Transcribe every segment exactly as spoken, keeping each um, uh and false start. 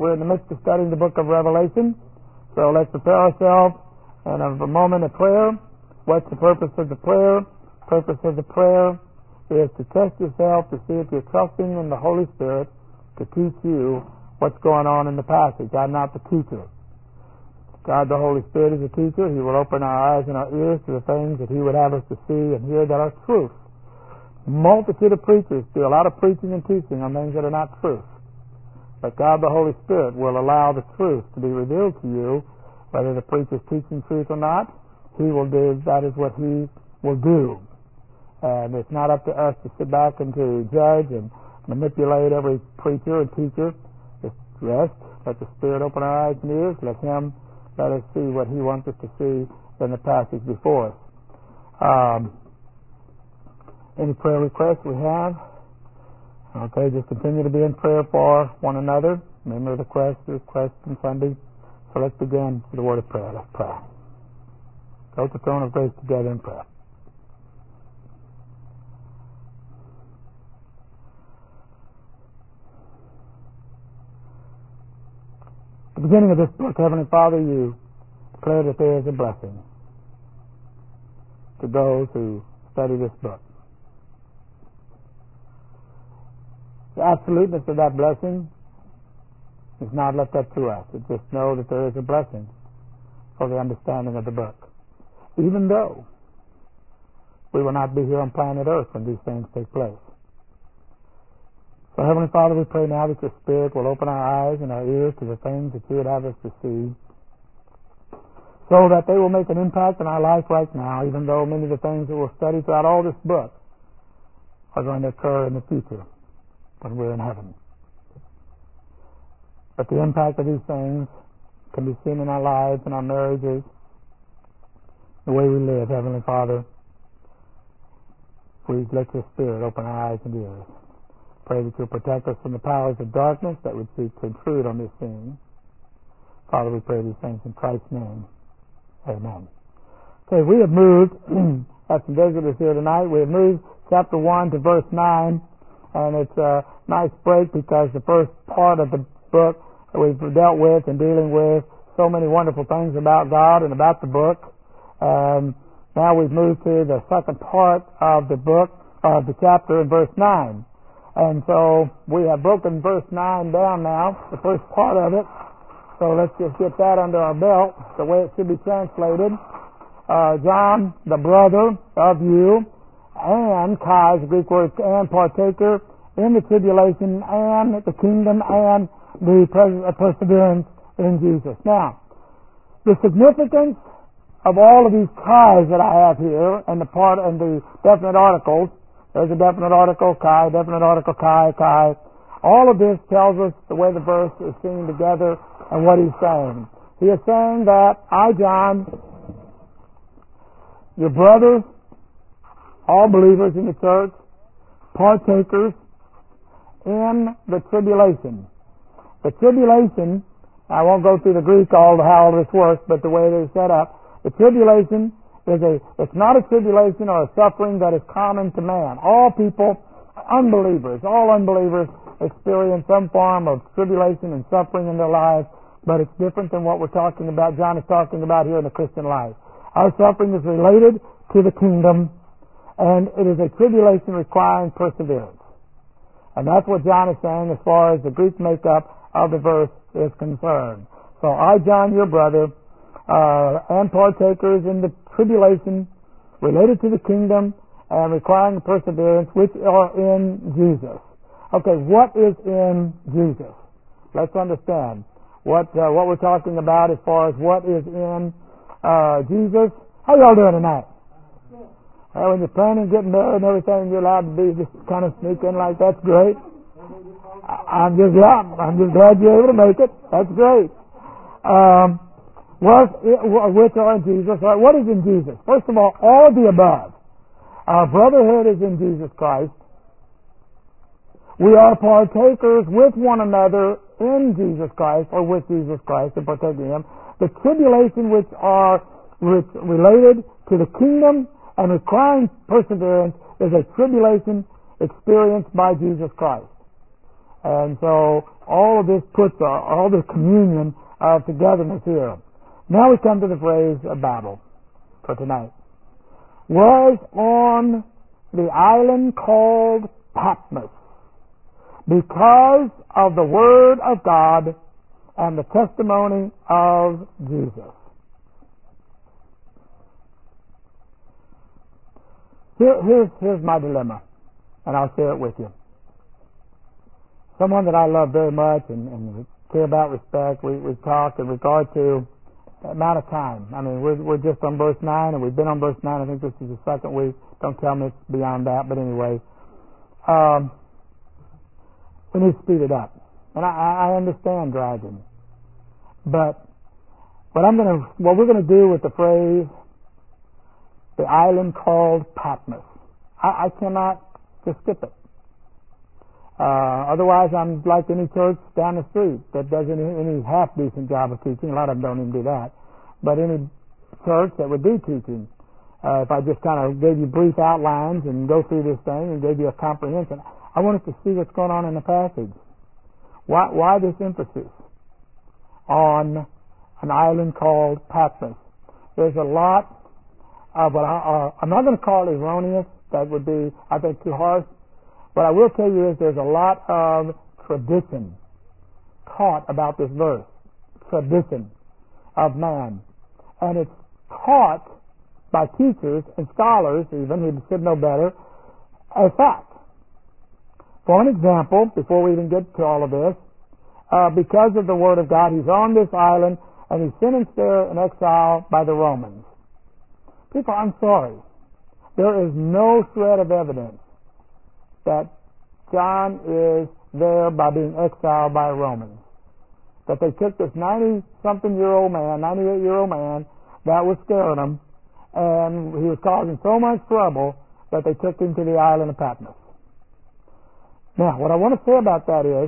We're in the midst of studying the book of Revelation, so let's prepare ourselves and have a moment of prayer. What's the purpose of the prayer? Purpose of the prayer is to test yourself to see if you're trusting in the Holy Spirit to teach you what's going on in the passage. I'm not the teacher. God the Holy Spirit is a teacher. He will open our eyes and our ears to the things that He would have us to see and hear that are truth. Multitude of preachers do a lot of preaching and teaching on things that are not truth. But God the Holy Spirit will allow the truth to be revealed to you, whether the preacher's teaching truth or not. He will do, that is what He will do. And it's not up to us to sit back and to judge and manipulate every preacher and teacher. Just rest, let the Spirit open our eyes and ears, let Him let us see what He wants us to see in the passage before us. Um, any prayer requests we have? Okay, just continue to be in prayer for one another. Remember the request, the request on Sunday. So let's begin with the word of prayer. Let's pray. Go to the throne of grace together in prayer. At the beginning of this book, Heavenly Father, you declare that there is a blessing to those who study this book. The absoluteness of that blessing is not left up to us. It's just know that there is a blessing for the understanding of the book. Even though we will not be here on planet Earth when these things take place. So Heavenly Father, we pray now that your Spirit will open our eyes and our ears to the things that you would have us to see, so that they will make an impact in our life right now, even though many of the things that we'll study throughout all this book are going to occur in the future when we're in heaven. But the impact of these things can be seen in our lives and our marriages, the way we live. Heavenly Father, please let your Spirit open our eyes and ears. Pray that you'll protect us from the powers of darkness that would seek to intrude on this scene. Father, we pray these things in Christ's name. Amen. Okay, we have moved, have some visitors here tonight, we have moved chapter one to verse nine, and it's a nice break because the first part of the book that we've dealt with and dealing with so many wonderful things about God and about the book. Um, now we've moved to the second part of the book, of the chapter in verse nine. And so we have broken verse nine down now, the first part of it. So let's just get that under our belt, the way it should be translated. Uh, John, the brother of you, and Kai, the Greek word, and partaker in the tribulation and the kingdom and the perseverance in Jesus. Now, the significance of all of these Kais that I have here, and the part and the definite articles. There's a definite article, Kai, definite article, Kai, Kai. All of this tells us the way the verse is singing together and what he's saying. He is saying that I, John, your brother, all believers in the church, partakers in the tribulation. The tribulation, I won't go through the Greek all the how all this works, but the way it is set up, the tribulation is a, it's not a tribulation or a suffering that is common to man. All people, unbelievers, all unbelievers experience some form of tribulation and suffering in their lives, but it's different than what we're talking about, John is talking about here in the Christian life. Our suffering is related to the kingdom, and it is a tribulation requiring perseverance. And that's what John is saying as far as the Greek makeup of the verse is concerned. So I, John, your brother, uh, and partakers in the tribulation related to the kingdom and requiring perseverance, which are in Jesus. Okay, what is in Jesus? Let's understand what uh, what we're talking about as far as what is in uh, Jesus. How y'all doing tonight? Well, when you're planning getting married and everything, you're allowed to be just kind of sneak in like that's great. I, I'm just yeah, I'm just glad you're able to make it. That's great. Um, Was which are in Jesus. What is in Jesus? First of all, all of the above. Our brotherhood is in Jesus Christ. We are partakers with one another in Jesus Christ, or with Jesus Christ, and partaking in Him. The tribulation which are related to the kingdom and requiring perseverance is a tribulation experienced by Jesus Christ. And so all of this puts uh, all the communion of togetherness here. Now we come to the phrase of Babel for tonight. Was on the island called Patmos because of the Word of God and the testimony of Jesus. Here, here's, here's my dilemma, and I'll share it with you. Someone that I love very much and, and care about, respect, we, we talk in regard to the amount of time. I mean, we're, we're just on verse nine, and we've been on verse nine. I think this is the second week. Don't tell me it's beyond that, but anyway. Um, we need to speed it up. And I, I understand driving. But what I'm gonna, what we're gonna do with the phrase, the island called Patmos, I, I cannot just skip it. Uh, otherwise, I'm like any church down the street that does any, any half decent job of teaching. A lot of them don't even do that. But any church that would do teaching, uh, if I just kind of gave you brief outlines and go through this thing and gave you a comprehension, I wanted to see what's going on in the passage. Why, why this emphasis on an island called Patmos? There's a lot of what I, uh, I'm not going to call it erroneous. That would be, I think, too harsh. What I will tell you is there's a lot of tradition taught about this verse. Tradition of man. And it's taught by teachers and scholars, even, who should know better, as fact. For an example, before we even get to all of this, uh, because of the Word of God, he's on this island, and he's sentenced there in exile by the Romans. People, I'm sorry. There is no shred of evidence that John is there by being exiled by Romans. That they took this ninety-something-year-old man, ninety-eight-year-old man, that was scaring them, and he was causing so much trouble that they took him to the island of Patmos. Now, what I want to say about that is,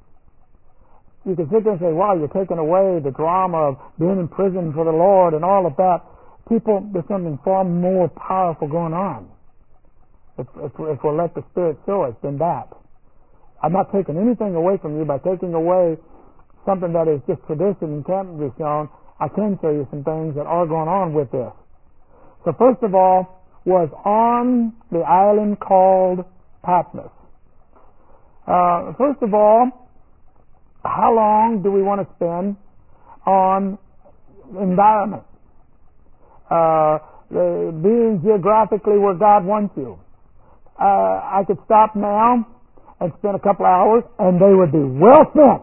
you can sit there and say, wow, you're taking away the drama of being in prison for the Lord and all of that. People, there's something far more powerful going on. If, if, if we'll let the Spirit show us, then that. I'm not taking anything away from you by taking away something that is just tradition and can't be shown. I can show you some things that are going on with this. So first of all, was on the island called Patmos. Uh, first of all, how long do we want to spend on environment? Uh, the, being geographically where God wants you. Uh, I could stop now and spend a couple hours, and they would be well spent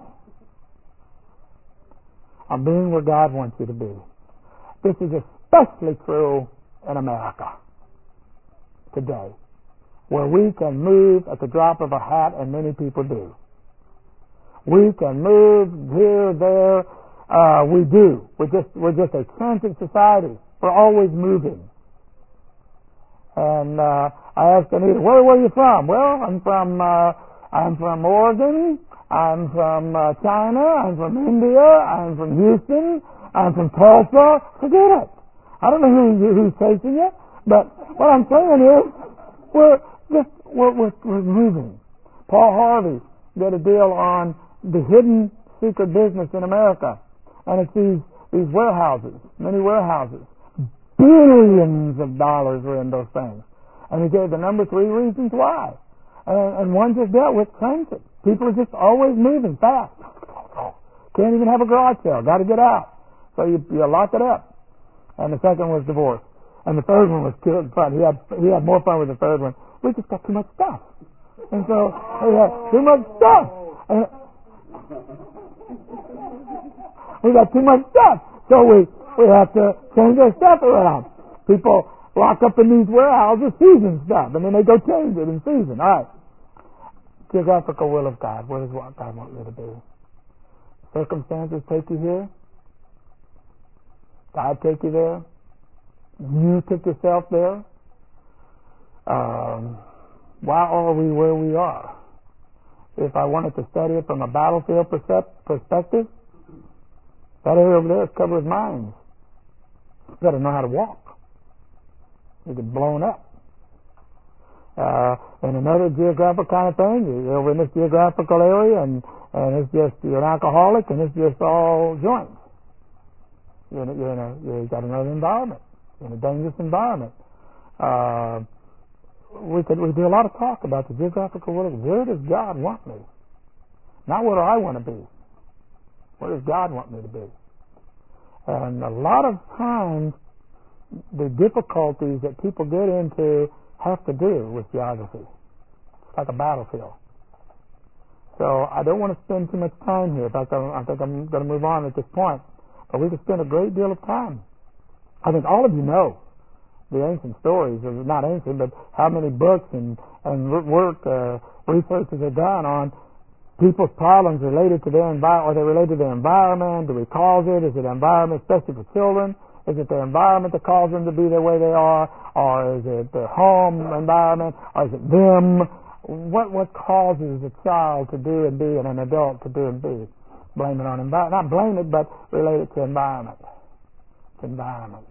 on being where God wants you to be. This is especially true in America today, where we can move at the drop of a hat, and many people do. We can move here, there. Uh, we do. We're just we're just a transit society. We're always moving. And uh, I asked Anita, where were you from? Well, I'm from uh, I'm from Oregon. I'm from uh, China. I'm from India. I'm from Houston. I'm from Tulsa. Forget it. I don't know who, who's chasing you, but what I'm saying is we're just we're, we're, we're moving. Paul Harvey did a deal on the hidden secret business in America, and it's these these warehouses, many warehouses. Billions of dollars are in those things. And he gave the number three reasons why. And, and one just dealt with transit. People are just always moving fast. Can't even have a garage sale. Got to get out. So you, you lock it up. And the second was divorce. And the third one was good fun. He had, he had more fun with the third one. We just got too much stuff. And so we had too much stuff. And we got too much stuff. So we We have to change our stuff around. People lock up in these warehouses season stuff, and then they go change it in season. All right. Geographical will of God. Where does what God want you to be? Circumstances take you here. God take you there. You took yourself there. Um, why are we where we are? If I wanted to study it from a battlefield perspective, that area over there is covered with mines. You better know how to walk. You get blown up. Uh, in another geographical kind of thing, you're over in this geographical area, and, and it's just, you're an alcoholic, and it's just all joints. You're in a, you're in a, you've got another environment. You're in a dangerous environment. Uh, we could, we do a lot of talk about the geographical world. Where does God want me? Not where do I want to be. Where does God want me to be? And a lot of times, the difficulties that people get into have to do with geography. It's like a battlefield. So I don't want to spend too much time here. In fact, I think I'm going to move on at this point. But we could spend a great deal of time. I think all of you know the ancient stories, or not ancient, but how many books and, and work, uh, researches are done on people's problems related to their environment. Are they related to their environment? Do we cause it? Is it environment, especially for children? Is it their environment that causes them to be the way they are? Or is it their home environment? Or is it them? What what causes a child to do and be and an adult to do and be? Blame it on environment. Not blame it, but relate it to environment. It's environment.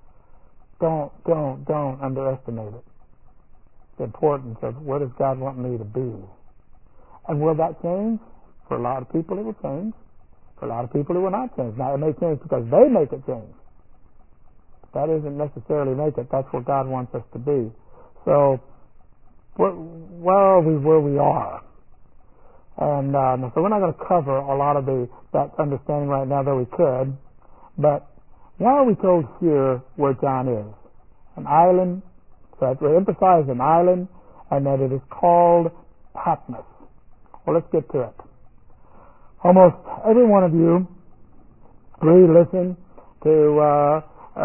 Don't, don't, don't underestimate it. The importance of where does God want me to be? And will that change? For a lot of people it will change. For a lot of people it will not change. Now it may change because they make it change. That isn't necessarily make it. That's where God wants us to be. So, where, where are we where we are? And um, so we're not going to cover a lot of the that understanding right now, though we could. But why are we told here where John is? An island. So we emphasize an island, and that it is called Patmos. Well, let's get to it. Almost every one of you read, listen to. Uh,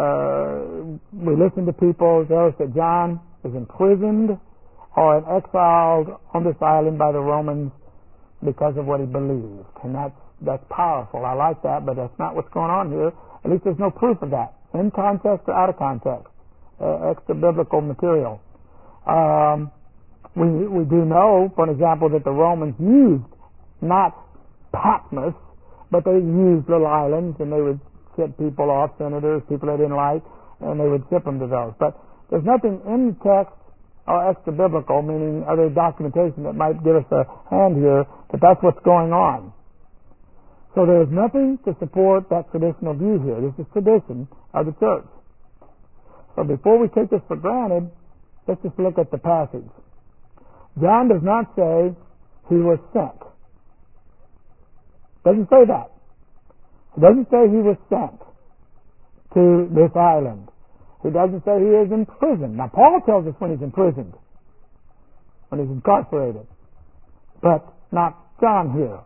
Uh, we listen to people tell us that John is imprisoned or exiled on this island by the Romans because of what he believed. And that's, that's powerful. I like that, but that's not what's going on here. At least there's no proof of that, in context or out of context. Uh, extra biblical material. Um, we, we do know, for example, that the Romans used not Patmos, but they used little islands, and they would ship people off, senators, people they didn't like, and they would ship them to those. But there's nothing in the text or extra biblical, meaning other documentation that might give us a hand here that that's what's going on. So there's nothing to support that traditional view here. This is tradition of the church. So before we take this for granted, let's just look at the passage. John does not say he was sent. Doesn't say that. He doesn't say he was sent to this island. He doesn't say he is in prison. Now, Paul tells us when he's imprisoned, when he's incarcerated, but not John here.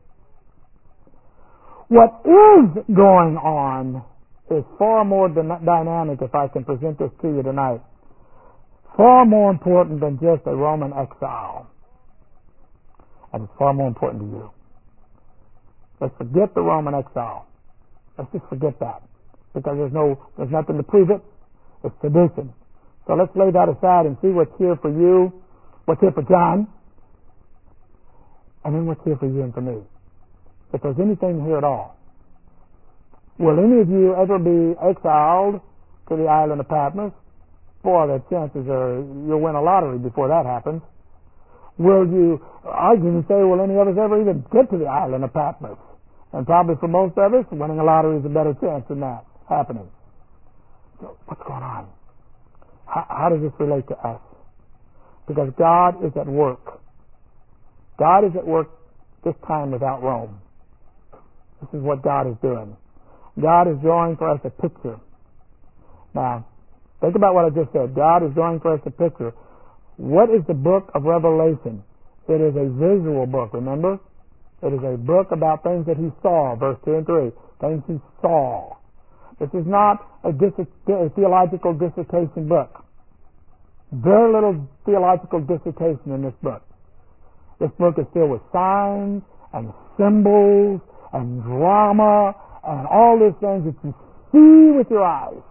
What is going on is far more dynamic, if I can present this to you tonight. Far more important than just a Roman exile. And it's far more important to you. Let's forget the Roman exile. Let's just forget that, because there's no, there's nothing to prove it. It's tradition. So let's lay that aside and see what's here for you, what's here for John, and then what's here for you and for me. If there's anything here at all. Will any of you ever be exiled to the island of Patmos? Boy, the chances are you'll win a lottery before that happens. Will you, I can say, will any of us ever even get to the island of Patmos? And probably for most of us, winning a lottery is a better chance than that happening. So what's going on? How, how does this relate to us? Because God is at work. God is at work this time without Rome. This is what God is doing. God is drawing for us a picture. Now, think about what I just said. God is drawing for us a picture. What is the book of Revelation? It is a visual book, remember? It is a book about things that he saw, verse two and three. Things he saw. This is not a, dis- a theological dissertation book. Very little theological dissertation in this book. This book is filled with signs and symbols and drama and all these things that you see with your eyes.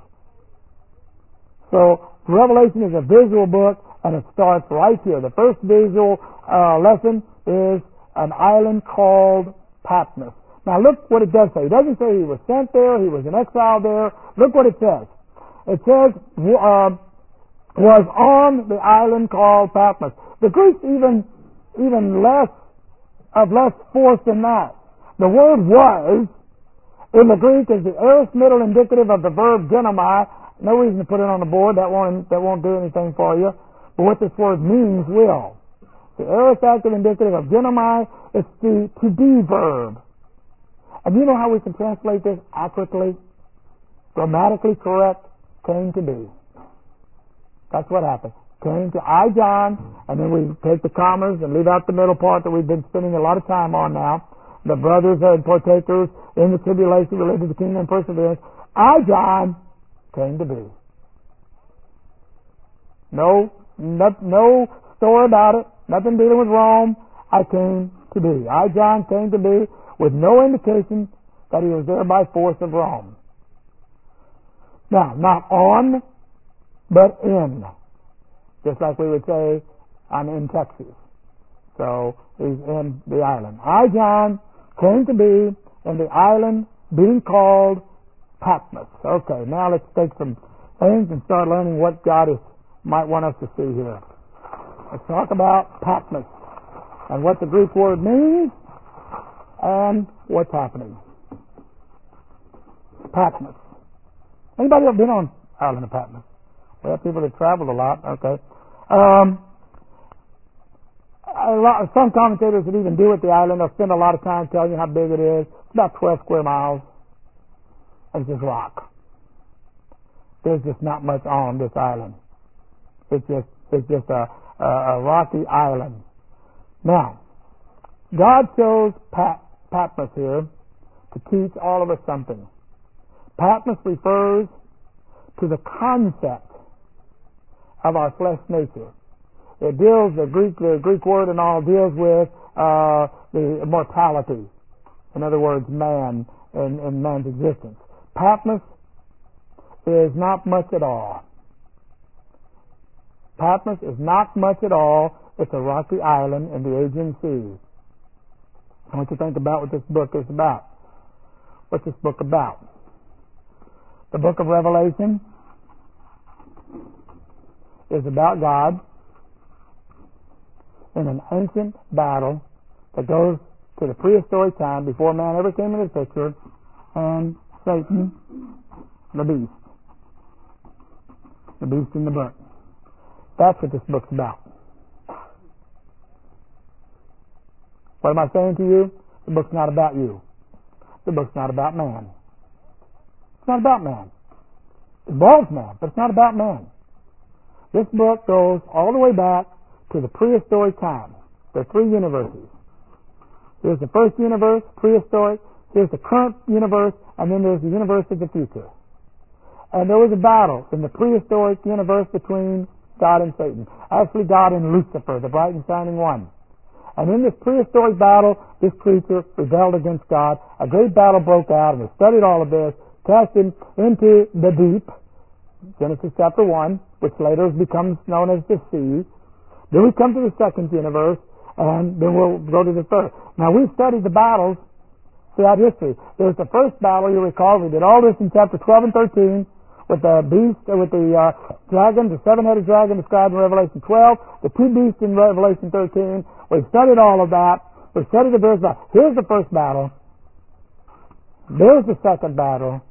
So Revelation is a visual book, and it starts right here. The first visual uh, lesson is an island called Patmos. Now look what it does say. It doesn't say he was sent there, he was in exile there. Look what it says. It says, uh, was on the island called Patmos. The Greeks even, even less, of less force than that. The word was, in the Greek, is the aorist middle indicative of the verb genomai. No reason to put it on the board. That won't, that won't do anything for you. But what this word means will. The aorist active indicative of genomai is the to be verb. And you know how we can translate this accurately? Grammatically correct, came to be. That's what happened. Came to I, John, and then we take the commas and leave out the middle part that we've been spending a lot of time on now. The brothers and partakers in the tribulation related to the kingdom and perseverance. I, John, came to be. No, no, no story about it. Nothing dealing with Rome. I came to be. I, John, came to be with no indication that he was there by force of Rome. Now, not on, but in. Just like we would say, I'm in Texas. So, he's in the island. I, John, came to be in the island being called Patmos. Okay, now let's take some things and start learning what God is, might want us to see here. Let's talk about Patmos and what the Greek word means and what's happening. Patmos. Anybody ever been on island of Patmos? We have people that traveled a lot. Okay. Um, a lot, some commentators that even do at the island, they'll spend a lot of time telling you how big it is. It's about twelve square miles. It's just rock. There's just not much on this island. It's just it's just a, a, a rocky island. Now, God chose Pat, Patmos here to teach all of us something. Patmos refers to the concept of our flesh nature. It deals, the Greek, the Greek word and all deals with uh, the mortality. In other words, man and, and man's existence. Patmos is not much at all. Patmos is not much at all. It's a rocky island in the Aegean Sea. I want you to think about what this book is about. What's this book about? The book of Revelation is about God in an ancient battle that goes to the prehistoric time before man ever came into the picture, and Satan, the beast. The beast in the book. That's what this book's about. What am I saying to you? The book's not about you. The book's not about man. It's not about man. It involves man, but it's not about man. This book goes all the way back to the prehistoric time. There are three universes. Here's the first universe, prehistoric. Here's the current universe, and then there's the universe of the future. And there was a battle in the prehistoric universe between God and Satan. Actually, God and Lucifer, the bright and shining one. And in this prehistoric battle, this creature rebelled against God. A great battle broke out, and we studied all of this, cast him into the deep, Genesis chapter one, which later becomes known as the sea. Then we come to the second universe, and then we'll go to the third. Now, we've studied the battles throughout history. There's the first battle, you recall, we did all this in chapter twelve and thirteen, with the beast, uh, with the uh, dragon, the seven-headed dragon described in Revelation twelve, the two beasts in Revelation thirteen. We've studied all of that. We've studied the various battles. Here's the first battle. There's the second battle.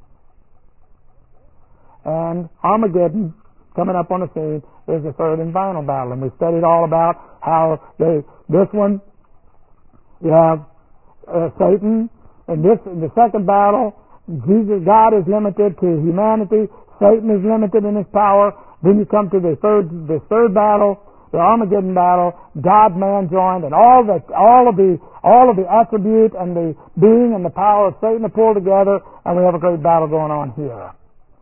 And Armageddon coming up on the scene is the third and final battle. And we studied all about how they, this one, you have uh, Satan. In this, in the second battle, Jesus, God is limited to humanity. Satan is limited in his power. Then you come to the third, the third battle, the Armageddon battle. God, man joined, and all the, all of the, all of the attribute and the being and the power of Satan are pulled together, and we have a great battle going on here.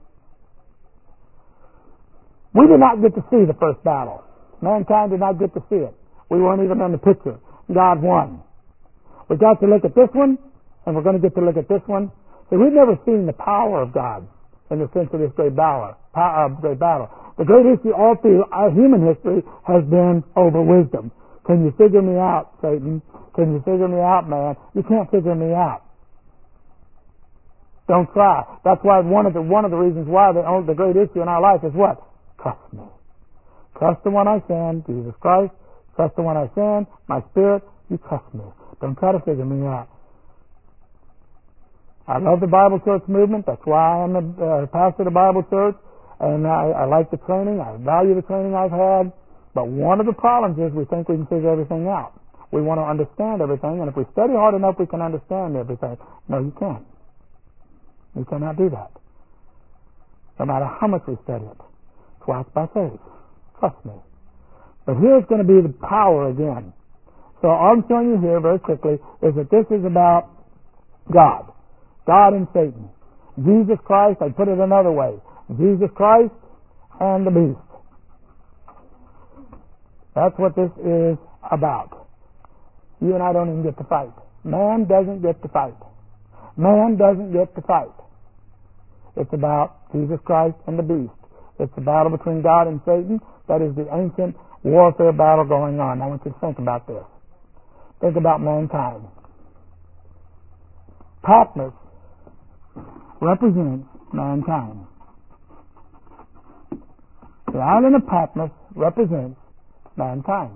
We did not get to see the first battle. Mankind did not get to see it. We weren't even in the picture. God won. We got to look at this one, and we're going to get to look at this one. So we've never seen the power of God in the sense of this great battle. Uh, great battle. The great issue all through our human history has been over wisdom. Can you figure me out, Satan? Can you figure me out, man? You can't figure me out. Don't try. That's why one of the one of the reasons why the, the great issue in our life is what? Trust me. Trust the one I send, Jesus Christ. Trust the one I send, my Spirit. You trust me. Don't try to figure me out. I love the Bible Church movement. That's why I'm a uh, pastor of the Bible Church. And I, I like the training. I value the training I've had. But one of the problems is we think we can figure everything out. We want to understand everything. And if we study hard enough, we can understand everything. No, you can't. You cannot do that. No matter how much we study it. That's why it's by faith. Trust me. But here's going to be the power again. So all I'm showing you here very quickly is that this is about God. God and Satan. Jesus Christ, I put it another way. Jesus Christ and the beast. That's what this is about. You and I don't even get to fight. Man doesn't get to fight. Man doesn't get to fight. It's about Jesus Christ and the beast. It's a battle between God and Satan. That is the ancient warfare battle going on. I want you to think about this. Think about mankind. Patmos represents mankind. The island of Patmos represents mankind.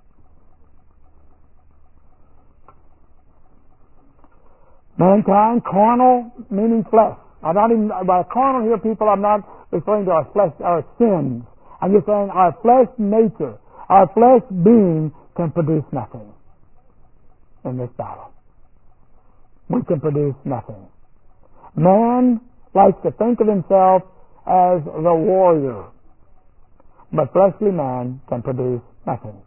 Mankind, carnal, meaning flesh. I'm not even, by carnal here, people, I'm not referring to our flesh, our sins. I'm just saying our flesh nature, our flesh being can produce nothing in this battle. We can produce nothing. Man likes to think of himself as the warrior, but fleshly man can produce nothing.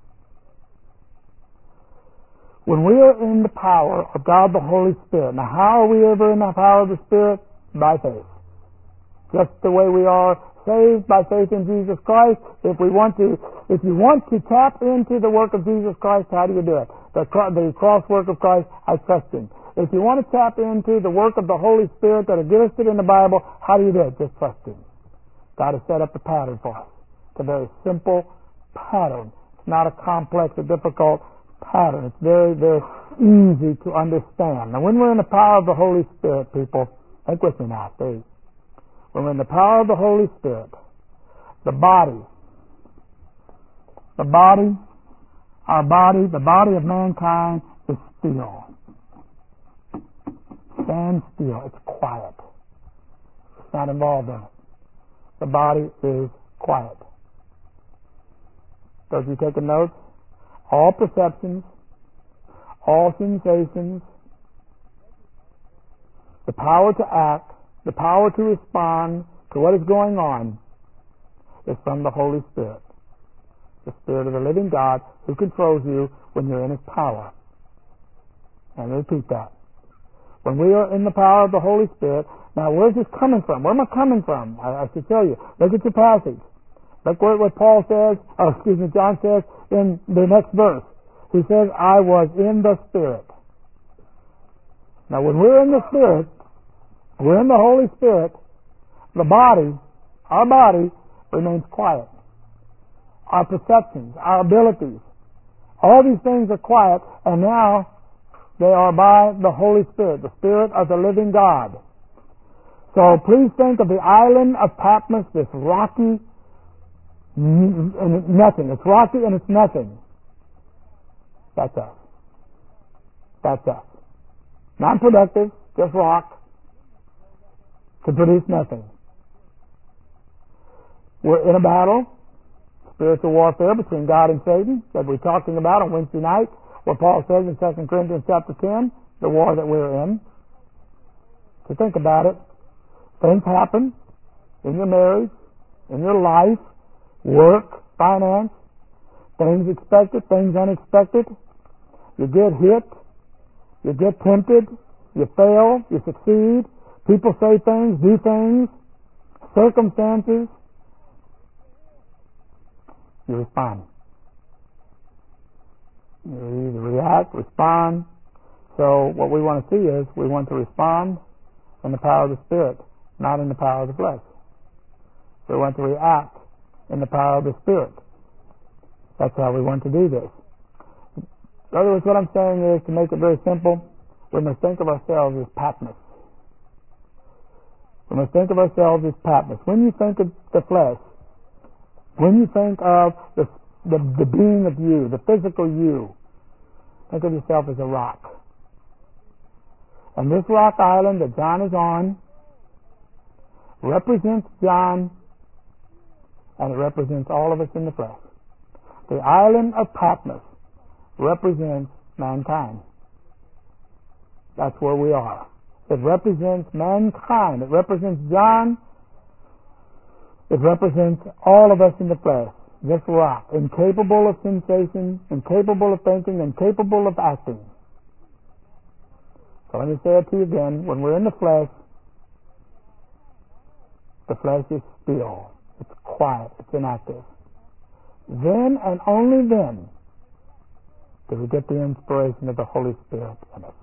When we are in the power of God the Holy Spirit, now how are we ever in the power of the Spirit? By faith. Just the way we are saved by faith in Jesus Christ. If we want to, if you want to tap into the work of Jesus Christ, how do you do it? The, the cross work of Christ, I trust Him. If you want to tap into the work of the Holy Spirit that are listed in the Bible, how do you do it? Just trust Him. God has set up a pattern for us. It's a very simple pattern. It's not a complex or difficult pattern. It's very, very easy to understand. Now, when we're in the power of the Holy Spirit, people, think with me now, please. When we're in the power of the Holy Spirit, the body, the body, our body, the body of mankind is still. Stand still. It's quiet. It's not involved in it. The body is quiet. So if you take a note, all perceptions, all sensations, the power to act, the power to respond to what is going on is from the Holy Spirit. The Spirit of the living God who controls you when you're in His power. And I repeat that. When we are in the power of the Holy Spirit, now where's this coming from? Where am I coming from? I, I should tell you. Look at your passage. Look what, what Paul says, or excuse me, John says in the next verse. He says, I was in the Spirit. Now when we're in the Spirit, we're in the Holy Spirit, the body, our body, remains quiet. Our perceptions, our abilities, all these things are quiet, and now they are by the Holy Spirit, the Spirit of the living God. So please think of the island of Patmos, this rocky, and it's nothing. It's rocky and it's nothing. That's us. That's us. Non-productive, just rock, to produce nothing. We're in a battle, spiritual warfare between God and Satan, that we're talking about on Wednesday night, where Paul says in Second Corinthians chapter ten, the war that we're in. So think about it. Things happen in your marriage, in your life, work, finance, things expected, things unexpected. You get hit, you get tempted, you fail, you succeed. People say things, do things, circumstances. You respond. You either react, respond. So what we want to see is we want to respond in the power of the Spirit, not in the power of the flesh. We want to react in the power of the Spirit. That's how we want to do this. In other words, what I'm saying is, to make it very simple, we must think of ourselves as Patmos. We must think of ourselves as Patmos. When you think of the flesh, When you think of the, the, the being of you, the physical you, think of yourself as a rock. And this rock island that John is on represents John, and it represents all of us in the flesh. The island of Patmos represents mankind. That's where we are. It represents mankind. It represents John. It represents all of us in the flesh. This rock, incapable of sensation, incapable of thinking, incapable of acting. So let me say it to you again. When we're in the flesh, the flesh is still. It's quiet. It's inactive. Then and only then do we get the inspiration of the Holy Spirit in us.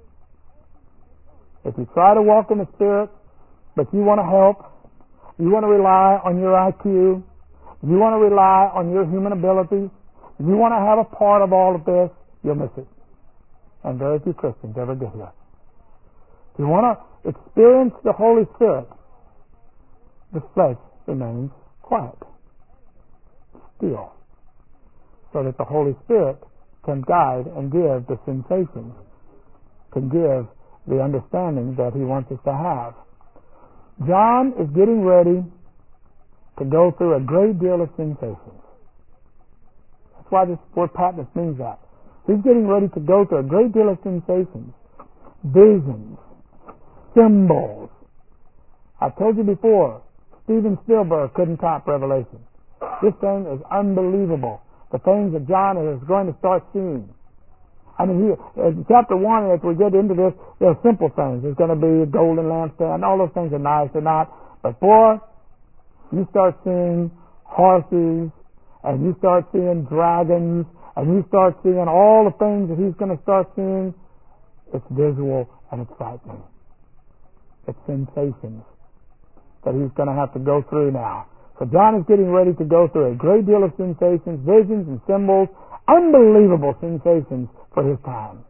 If you try to walk in the Spirit, but you want to help, you want to rely on your I Q, you want to rely on your human abilities, you want to have a part of all of this, you'll miss it. And very few Christians ever get here. If you want to experience the Holy Spirit, the flesh remains quiet, still, so that the Holy Spirit can guide and give the sensations, can give the understanding that He wants us to have. John is getting ready to go through a great deal of sensations. That's why this word Patmos means that. He's getting ready to go through a great deal of sensations, visions, symbols. I told you before, Steven Spielberg couldn't top Revelation. This thing is unbelievable. The things that John is going to start seeing. I mean, here, in chapter one, as we get into this, there are simple things. There's going to be a golden lampstand. All those things are nice. They're not. But boy, you start seeing horses, and you start seeing dragons, and you start seeing all the things that he's going to start seeing. It's visual and it's frightening. It's sensations that he's going to have to go through now. So John is getting ready to go through a great deal of sensations, visions and symbols, unbelievable sensations for his time.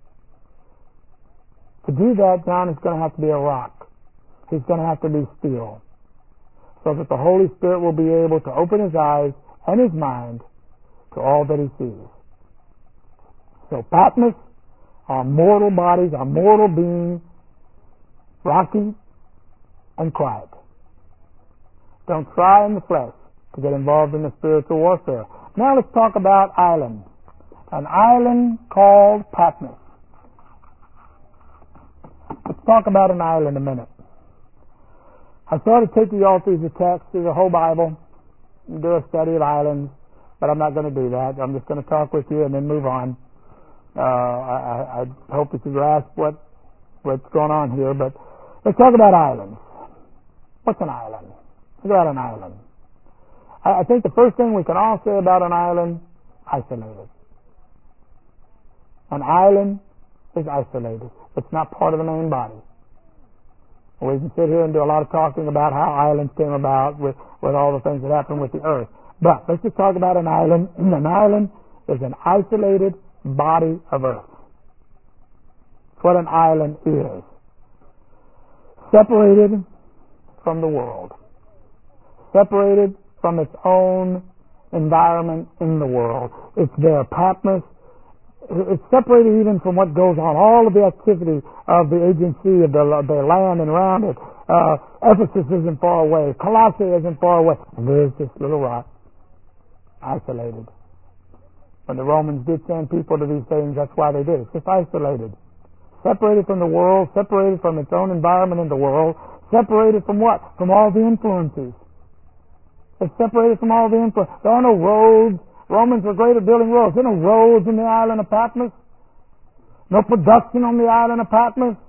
To do that, John is going to have to be a rock. He's going to have to be still, so that the Holy Spirit will be able to open his eyes and his mind to all that he sees. So Patmos, our mortal bodies, our mortal being, rocky and quiet. Don't try in the flesh to get involved in the spiritual warfare. Now let's talk about island. An island called Patmos. Let's talk about an island a minute. I started taking you all through the text, through the whole Bible, and do a study of islands, but I'm not going to do that. I'm just going to talk with you and then move on. Uh, I, I hope that you grasp what, what's going on here, but let's talk about islands. What's an island? Think about an island. I, I think the first thing we can all say about an island, isolated. An island is isolated. It's not part of the main body. We can sit here and do a lot of talking about how islands came about with, with all the things that happened with the earth. But let's just talk about an island. An island is an isolated body of earth. That's what an island is. Separated from the world. Separated from its own environment in the world. It's there. Patmos, it's separated even from what goes on. All of the activity of the agency of the, the land and around it. Uh, Ephesus isn't far away. Colossae isn't far away. And there's this little rock. Isolated. When the Romans did send people to these things, that's why they did. It's just isolated. Separated from the world. Separated from its own environment in the world. Separated from what? From all the influences. It's separated from all the influences. There are no roads. Romans were great at building roads. There are no roads in the island of Patmos. No production on the island of Patmos.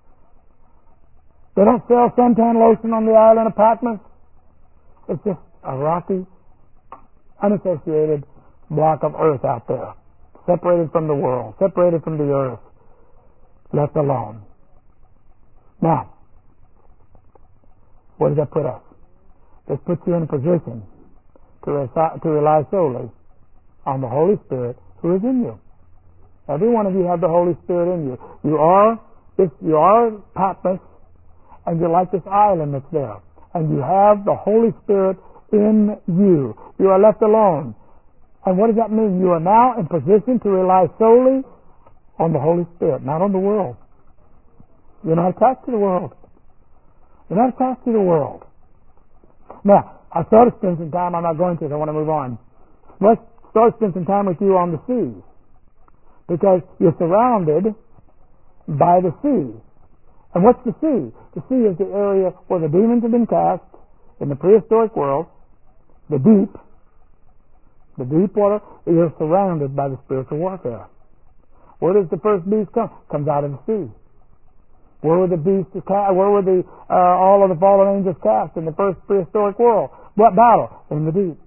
They don't sell suntan lotion on the island of Patmos. It's just a rocky, unassociated block of earth out there. Separated from the world. Separated from the earth. Left alone. Now, where does that put us? This puts you in a position to, resi- to rely solely on the Holy Spirit who is in you. Every one of you have the Holy Spirit in you. You are this, you are Patmos, and you're like this island that's there. And you have the Holy Spirit in you. You are left alone. And what does that mean? You are now in position to rely solely on the Holy Spirit, not on the world. You're not attached to the world. You're not attached to the world. Now, I started to spend some time, I'm not going to, I want to move on. Let's start spending some time with you on the sea. Because you're surrounded by the sea. And what's the sea? The sea is the area where the demons have been cast in the prehistoric world, the deep, the deep water. You're surrounded by the spiritual warfare. Where does the first beast come? Comes out of the sea. Where were the beasts cast? Where were the uh, all of the fallen angels cast in the first prehistoric world? What battle? In the deep,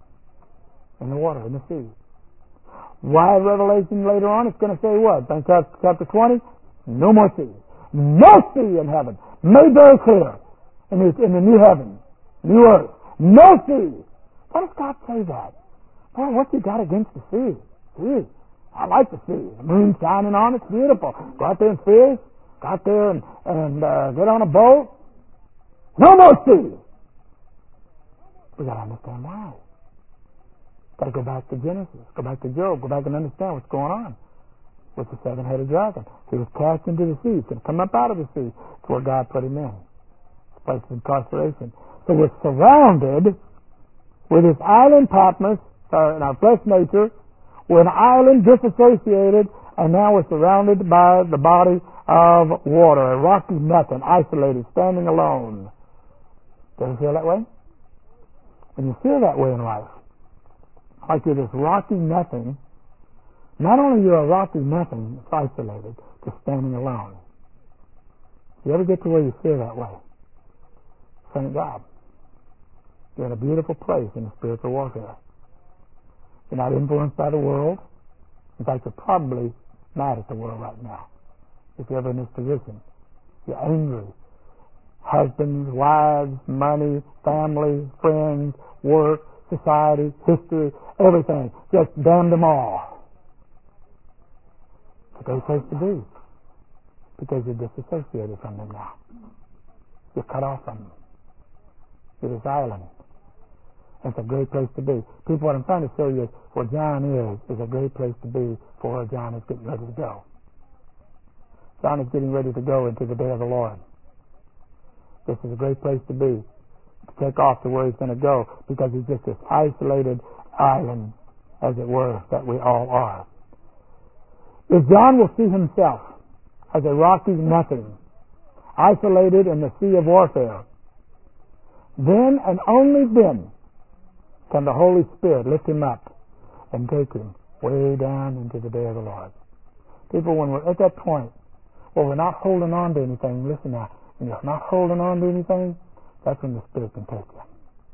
in the water, in the sea. Why Revelation later on? It's going to say what? In chapter twenty, no more sea. No sea in heaven. Made very clear in the, in the new heaven, new earth. No sea. Why does God say that? Boy, what you got against the sea? Sea. I like the sea. The moon shining on it. It's beautiful. Go out there and fish. Go out there and, and uh, get on a boat. No more sea. We got to understand why. Got to go back to Genesis. Go back to Job. Go back and understand what's going on with the seven-headed dragon. He was cast into the sea. He's going to come up out of the sea. It's where God put him in. It's a place of incarceration. So we're surrounded with this island Patmos, uh, in our flesh nature. We're an island disassociated, and now we're surrounded by the body of water, a rocky nothing, isolated, standing alone. Does it feel that way? When you feel that way in life, like you're this rocky nothing, not only you're a rocky nothing, it's isolated, just standing alone. You ever get to where you feel that way? Thank God. You're in a beautiful place in the spiritual warfare. You're not influenced by the world. In fact, you're probably mad at the world right now, if you're ever in this position. You're angry. Husbands, wives, money, family, friends, work, society, history, everything. Just damn them all. It's a great place to be, because you're disassociated from them now. You're cut off from them. You're this island. It's a great place to be. People, what I'm trying to show you is where John is, is a great place to be for where John is getting ready to go. John is getting ready to go into the day of the Lord. This is a great place to be, to take off to where he's going to go, because he's just this isolated island, as it were, that we all are. If John will see himself as a rocky nothing, isolated in the sea of warfare, then and only then can the Holy Spirit lift him up and take him way down into the day of the Lord. People, when we're at that point where we're not holding on to anything, listen now, when you're not holding on to anything, that's when the Spirit can take you.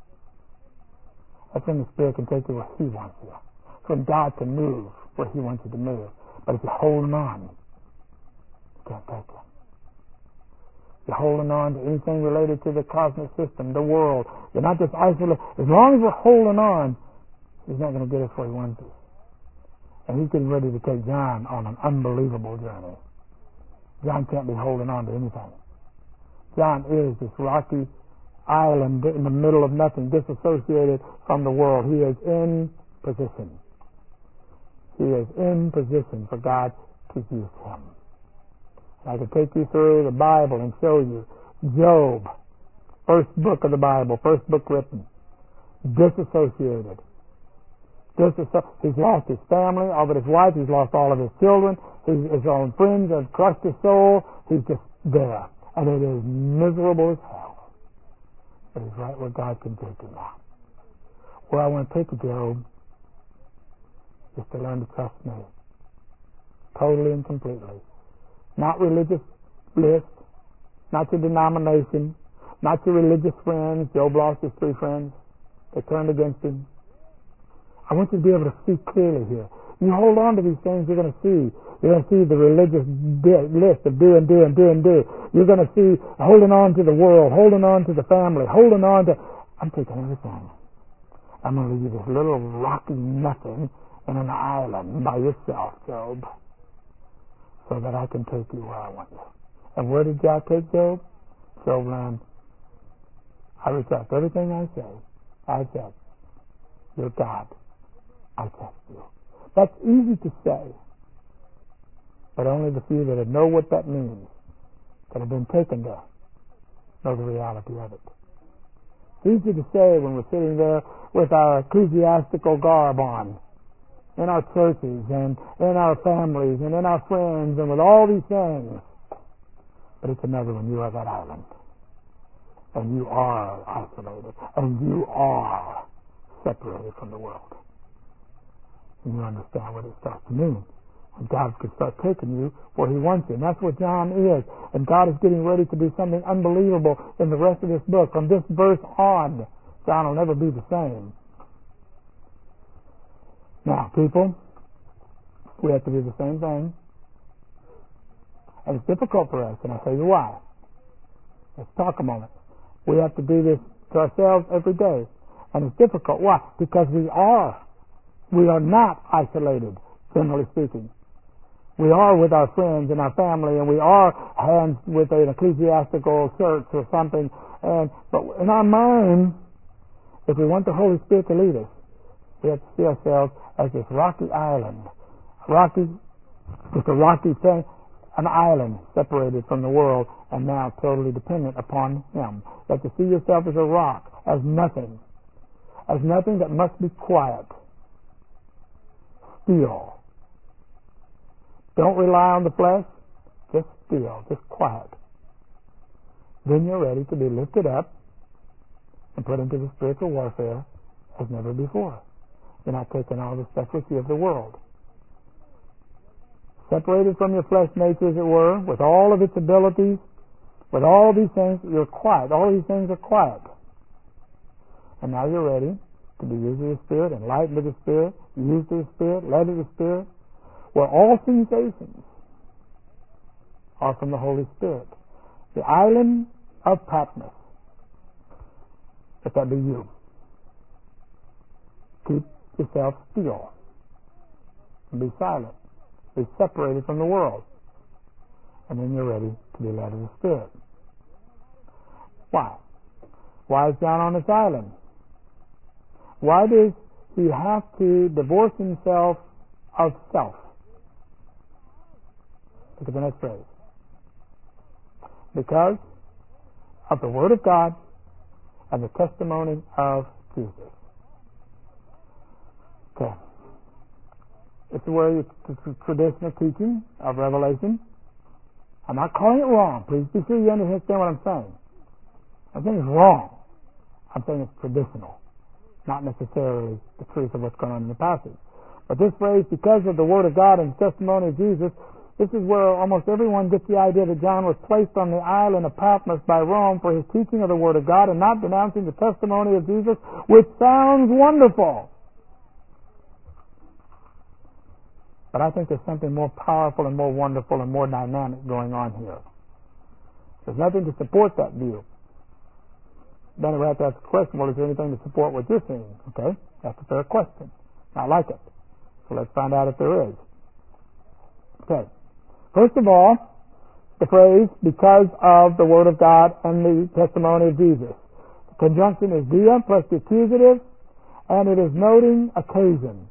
That's when the Spirit can take you where He wants you. That's when God can move where He wants you to move. But if you're holding on, He can't take you. You're holding on to anything related to the cosmic system, the world. You're not just isolated. As long as we're holding on, He's not going to get us where He wants us. And He's getting ready to take John on an unbelievable journey. John can't be holding on to anything. John is this rocky island in the middle of nothing, disassociated from the world. He is in position. He is in position for God to use him. I can take you through the Bible and show you Job, first book of the Bible, first book written, disassociated. Disasso- he's lost his family, all but his wife. He's lost all of his children. His, his own friends have crushed his soul. He's just there. And it is miserable as hell. But he's right where God can take him now. Where I want to take Job is to learn to trust me. Totally and completely. Not religious bliss, not your denomination, not your religious friends. Job lost his three friends. They turned against him. I want you to be able to see clearly here. You hold on to these things, you're going to see. You're going to see the religious list of do and do and do and do. You're going to see holding on to the world, holding on to the family, holding on to... I'm taking everything. I'm going to leave you this little rocky nothing in an island by yourself, Job, so that I can take you where I want you. And where did God take Job? Job learned, I retract everything I say. I test. You're God. I test you. That's easy to say, but only the few that know what that means, that have been taken there, know the reality of it. It's easy to say when we're sitting there with our ecclesiastical garb on, in our churches and in our families and in our friends and with all these things. But it's another when you are that island. And you are isolated. And you are separated from the world. And you understand what it starts to mean. And God can start taking you where He wants you. And that's what John is. And God is getting ready to do something unbelievable in the rest of this book. From this verse on, John will never be the same. Now, people, we have to do the same thing. And it's difficult for us, and I'll tell you why. Let's talk a moment. We have to do this to ourselves every day. And it's difficult. Why? Because we are. We are not isolated, generally speaking. We are with our friends and our family, and we are hands with an ecclesiastical church or something. And but in our mind, if we want the Holy Spirit to lead us, we have to see ourselves as this rocky island. Rocky, just a rocky thing, an island separated from the world and now totally dependent upon Him. You have to see yourself as a rock, as nothing. As nothing that must be quiet. Still. Don't rely on the flesh. Just still. Just quiet. Then you're ready to be lifted up and put into the spiritual warfare as never before. You're not taking all the stuff with you of the world. Separated from your flesh nature, as it were, with all of its abilities, with all these things, you're quiet. All these things are quiet. And now you're ready to be used of the Spirit, enlightened of the Spirit, used of the Spirit, led of the Spirit, where all sensations are from the Holy Spirit. The island of Patmos. Let that be you. Keep yourself still. And be silent. Be separated from the world. And then you're ready to be led of the Spirit. Why? Why is John on this island? Why does he have to divorce himself of self? Look at the next phrase. Because of the Word of God and the testimony of Jesus. Okay. It's the way it's the traditional teaching of Revelation. I'm not calling it wrong. Please be sure you understand what I'm saying. I'm saying it's wrong. I'm saying it's traditional, not necessarily the truth of what's going on in the passage. But this phrase, because of the Word of God and the testimony of Jesus, this is where almost everyone gets the idea that John was placed on the island of Patmos by Rome for his teaching of the Word of God and not denouncing the testimony of Jesus, which sounds wonderful. But I think there's something more powerful and more wonderful and more dynamic going on here. There's nothing to support that view. Then we have to ask the question, well, is there anything to support what you're saying? Okay, that's a fair question. I like it. So let's find out if there is. Okay. First of all, the phrase, because of the Word of God and the testimony of Jesus. The conjunction is dia plus the accusative, and it is noting occasion.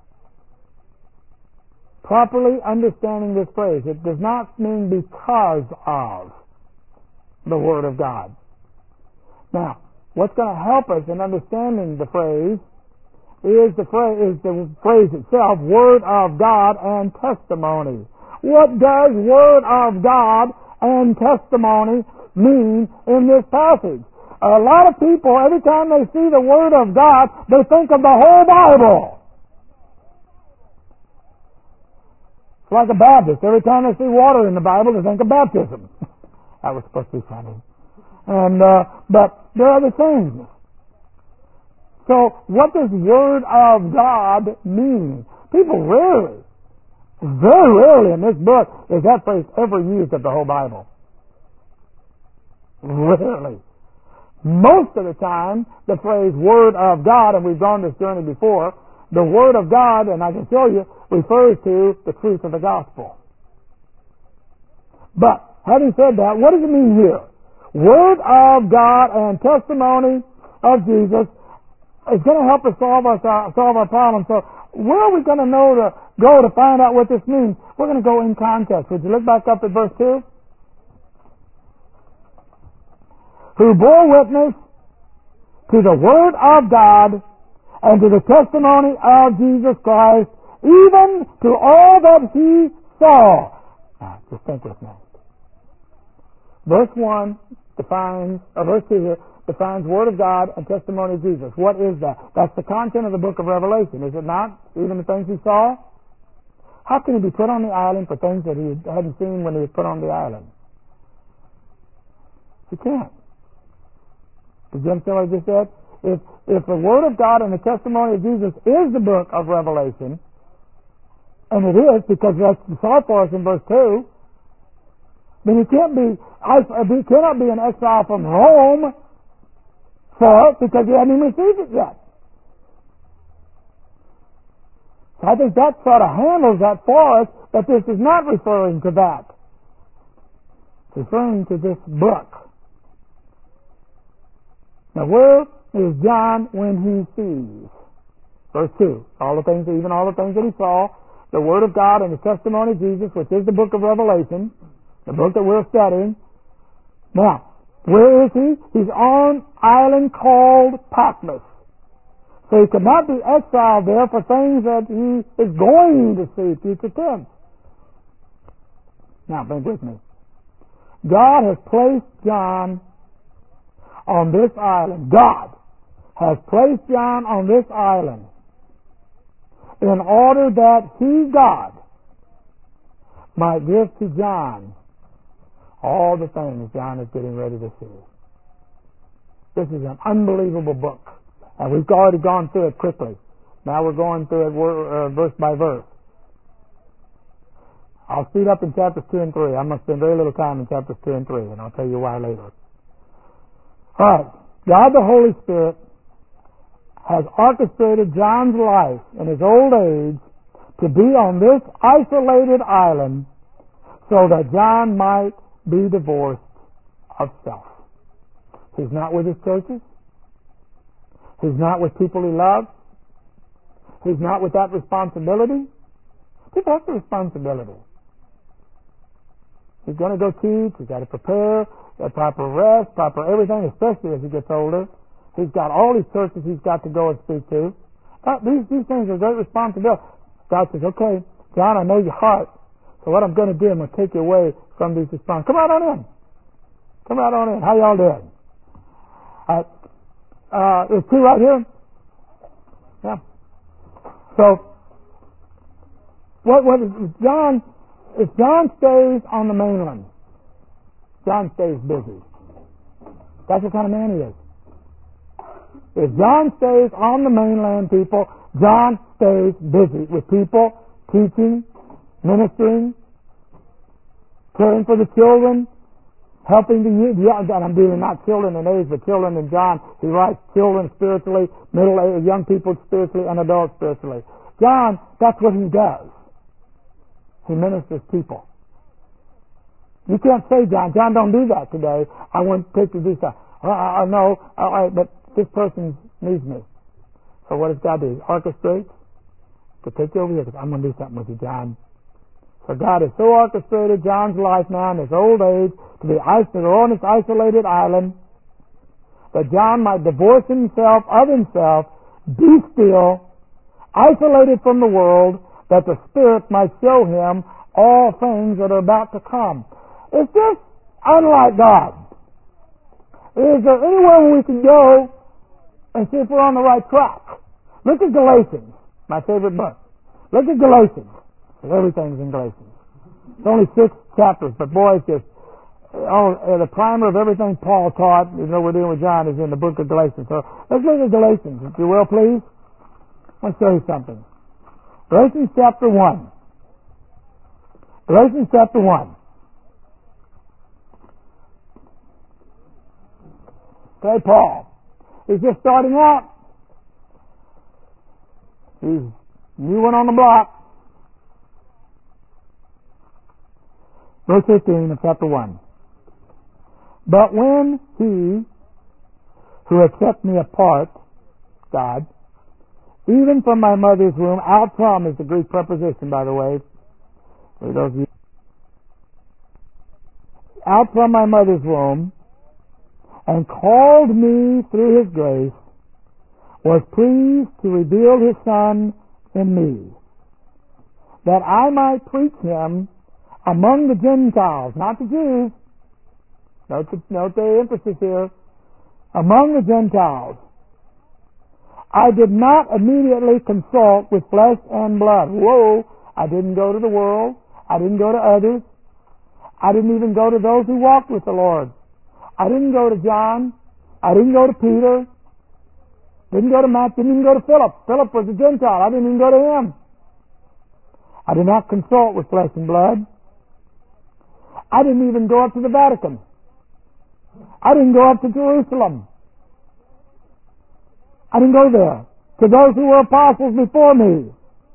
Properly understanding this phrase, it does not mean because of the Word of God. Now, what's going to help us in understanding the phrase is the phrase, is the phrase itself, Word of God and testimony. What does Word of God and testimony mean in this passage? A lot of people, every time they see the Word of God, they think of the whole Bible. It's like a Baptist. Every time they see water in the Bible, they think of baptism. That was supposed to be funny. And, uh, but there are other things. So, what does Word of God mean? People rarely, very rarely in this book is that phrase ever used of the whole Bible. Rarely. Most of the time, the phrase Word of God, and we've gone this journey before, the Word of God, and I can show you, refers to the truth of the gospel. But, having said that, what does it mean here? Word of God and testimony of Jesus It's going to help us solve our, solve our problem. So where are we going to know to go to find out what this means? We're going to go in context. Would you look back up at verse two? Who bore witness to the word of God and to the testimony of Jesus Christ, even to all that he saw. Now, just think with me. Verse one defines, or verse two here, defines Word of God and testimony of Jesus. What is that? That's the content of the book of Revelation, is it not? Even the things he saw? How can he be put on the island for things that he hadn't seen when he was put on the island? He can't. Did you understand what I just said? If, if the Word of God and the testimony of Jesus is the book of Revelation, and it is because that's saw for us in verse two, then he can't be, he cannot be an exile from Rome for it because he hadn't even received it yet. So I think that sort of handles that for us, that this is not referring to that. It's referring to this book. Now where is John when he sees? Verse two. All the things, even all the things that he saw, the Word of God and the testimony of Jesus, which is the book of Revelation, the book that we're studying. Now, where is he? He's on an island called Patmos. So he could not be exiled there for things that he is going to see, future tense. Now, think with me. God has placed John on this island. God has placed John on this island in order that he, God, might give to John all the things John is getting ready to see. This is an unbelievable book. And we've already gone through it quickly. Now we're going through it uh, verse by verse. I'll speed up in chapters two and three. I'm going to spend very little time in chapters two and three, and I'll tell you why later. All right. God the Holy Spirit has orchestrated John's life in his old age to be on this isolated island so that John might be divorced of self. He's not with his churches. He's not with people he loves. He's not with that responsibility. That's the responsibility. He's going to go teach. He's got to prepare, got proper rest, proper everything, especially as he gets older. He's got all these churches he's got to go and speak to. Uh, these, these things are great responsibility. God says, okay, John, I know your heart. So what I'm going to do, I'm going to take you away from these responsibilities. Come right on in. Come right on in. How y'all doing? Uh, uh, there's two right here. Yeah. So, what, what is, John, if John stays on the mainland, John stays busy. That's what kind of man he is. If John stays on the mainland, people, John stays busy with people, teaching, ministering, caring for the children, helping the youth. Yeah, and I'm dealing not children in age, but children in John. He writes children spiritually, middle age, young people spiritually, and adults spiritually. John, that's what he does. He ministers people. You can't say, John, John don't do that today. I want to take you to do stuff. I, I know, I, I, but this person needs me. So what does God do? He orchestrates to take you over here because I'm going to do something with you, John. So God has so orchestrated John's life now in his old age to be isolated on this isolated island that John might divorce himself of himself, be still, isolated from the world, that the Spirit might show him all things that are about to come. Is this unlike God? Is there anywhere where we can go and see if we're on the right track? Look at Galatians, my favorite book. Look at Galatians. Everything's in Galatians. It's only six chapters, but boy, it's just, oh, the primer of everything Paul taught, even though we're dealing with John, is in the book of Galatians. So let's look at Galatians, if you will, please. Let me show you something. Galatians chapter one. Galatians chapter one. Okay, Paul. He's just starting out. He's new one on the block. Verse fifteen of chapter one. But when he who had set me apart God. Even from my mother's womb, out from is the Greek preposition, by the way. For those of you. Out from my mother's womb, and called me through His grace, was pleased to reveal His Son in me, that I might preach Him among the Gentiles, not the Jews. Note the, note the emphasis here. Among the Gentiles. I did not immediately consult with flesh and blood. Whoa! I didn't go to the world. I didn't go to others. I didn't even go to those who walked with the Lord. I didn't go to John. I didn't go to Peter. Didn't go to Matthew. Didn't even go to Philip. Philip was a Gentile. I didn't even go to him. I did not consult with flesh and blood. I didn't even go up to the Vatican. I didn't go up to Jerusalem. I didn't go there. To those who were apostles before me.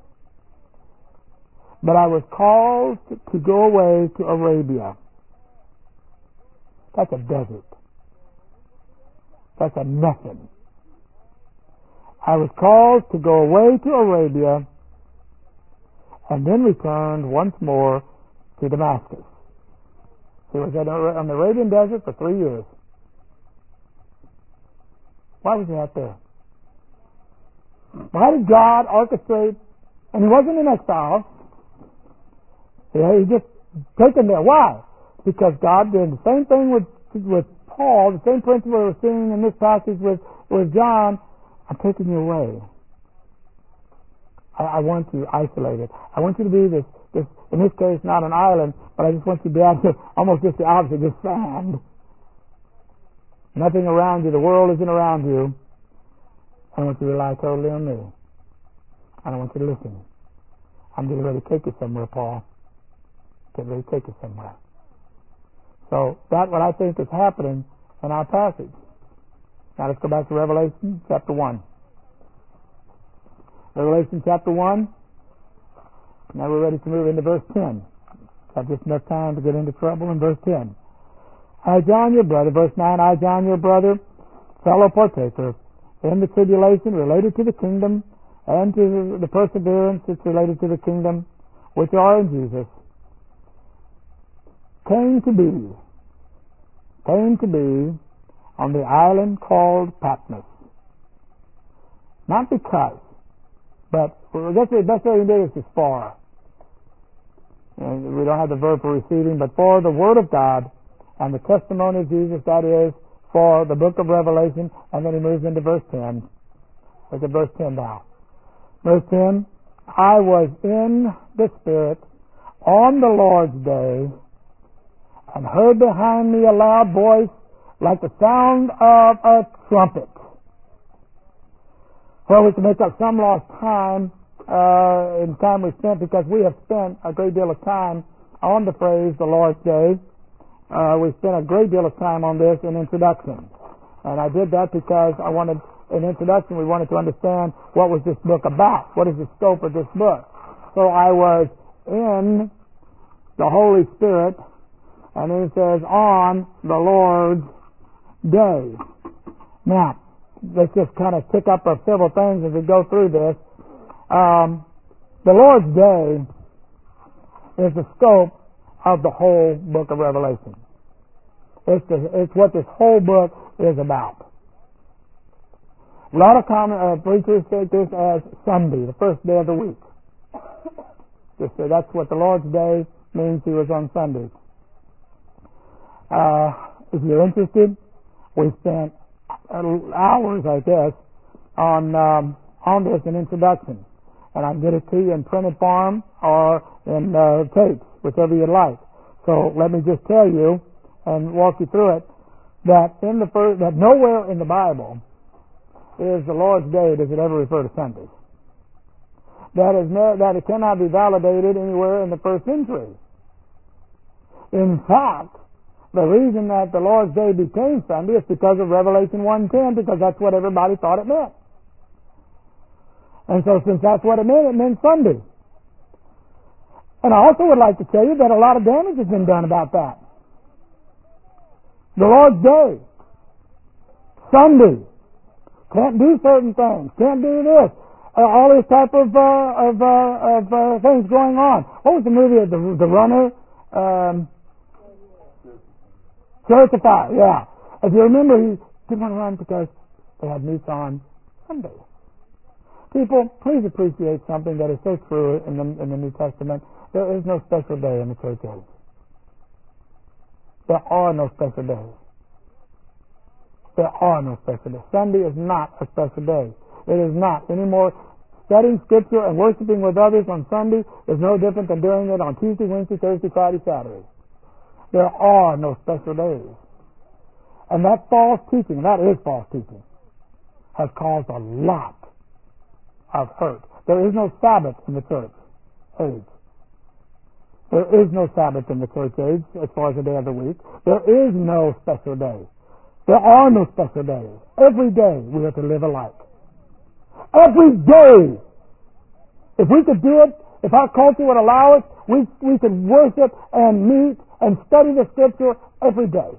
But I was called to go away to Arabia. That's a desert. That's a nothing. I was called to go away to Arabia and then returned once more to Damascus. He was on the Arabian desert for three years. Why was he out there? Why did God orchestrate? And he wasn't in exile. He just taken there. Why? Because God did the same thing with with Paul, the same principle we're seeing in this passage with, with John. I'm taking you away. I, I want you isolated. I want you to be this, this, in this case, not an island, but I just want you to be out here, almost just the opposite, just sand. Nothing around you. The world isn't around you. I want you to rely totally on me. I don't want you to listen. I'm getting ready to take you somewhere, Paul. Get ready to take you somewhere. So that's what I think is happening in our passage. Now let's go back to Revelation chapter one. Revelation chapter one. Now we're ready to move into verse ten. Got just enough time to get into trouble in verse ten. I, John, your brother, verse nine, I, John, your brother, fellow partaker in the tribulation related to the kingdom and to the perseverance that's related to the kingdom which are in Jesus, came to be, came to be on the island called Patmos. Not because, but I guess the best way to do this is for. And we don't have the verb for receiving, but for the Word of God and the testimony of Jesus, that is, for the book of Revelation, and then he moves into verse ten. Look at verse ten now. Verse ten, I was in the Spirit on the Lord's day, and heard behind me a loud voice like the sound of a trumpet. Well, we can make up some lost time uh, in time we spent, because we have spent a great deal of time on the phrase the Lord's day. Uh, we spent a great deal of time on this in introduction. And I did that because I wanted, in introduction, we wanted to understand what was this book about. What is the scope of this book? So I was in the Holy Spirit, and it says, on the Lord's day. Now, let's just kind of pick up a several things as we go through this. Um, the Lord's day is the scope of the whole book of Revelation. It's, the, it's what this whole book is about. A lot of common uh, preachers take this as Sunday, the first day of the week. Just say that's what the Lord's day means. He was on Sunday. Uh, if you're interested, we spent hours, I guess, on um, on this in introduction, and I can get it to you in printed form or in uh, tapes, whichever you like. So let me just tell you and walk you through it that in the first, that nowhere in the Bible is the Lord's Day does it ever refer to Sunday. That is no, that it cannot be validated anywhere in the first century. In fact, the reason that the Lord's Day became Sunday is because of Revelation one ten, because that's what everybody thought it meant. And so since that's what it meant, it meant Sunday. And I also would like to tell you that a lot of damage has been done about that. The Lord's Day, Sunday, Can't do certain things. Can't do this. Uh, all this type of uh, of uh, of uh, things going on. What was the movie of the the runner? Um, Chariots of Fire. Yeah. If you remember, he didn't want to run because they had meats on Sunday. People, please appreciate something that is so true in the in the New Testament. There is no special day in the church age. There are no special days. There are no special days. Sunday is not a special day. It is not. Any more studying Scripture and worshiping with others on Sunday is no different than doing it on Tuesday, Wednesday, Thursday, Friday, Saturday. There are no special days. And that false teaching, that is false teaching, has caused a lot of hurt. There is no Sabbath in the church age. There is no Sabbath in the church age as far as the day of the week. There is no special day. There are no special days. Every day we are to live alike. Every day. If we could do it, if our culture would allow us, we, we could worship and meet and study the Scripture every day.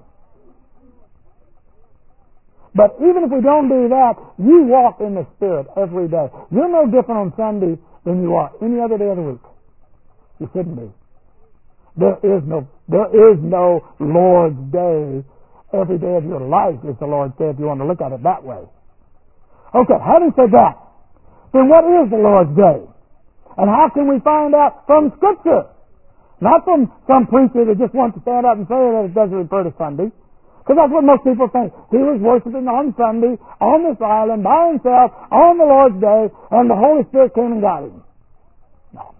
But even if we don't do that, you walk in the Spirit every day. You're no different on Sunday than you are any other day of the week. You shouldn't be. There is no, there is no Lord's Day. Every day of your life is the Lord's Day if you want to look at it that way. Okay, having said that, then what is the Lord's Day? And how can we find out from Scripture? Not from some preacher that just wants to stand up and say that it doesn't refer to Sunday. Because that's what most people think. He was worshiping on Sunday, on this island, by himself, on the Lord's Day, and the Holy Spirit came and got him. No.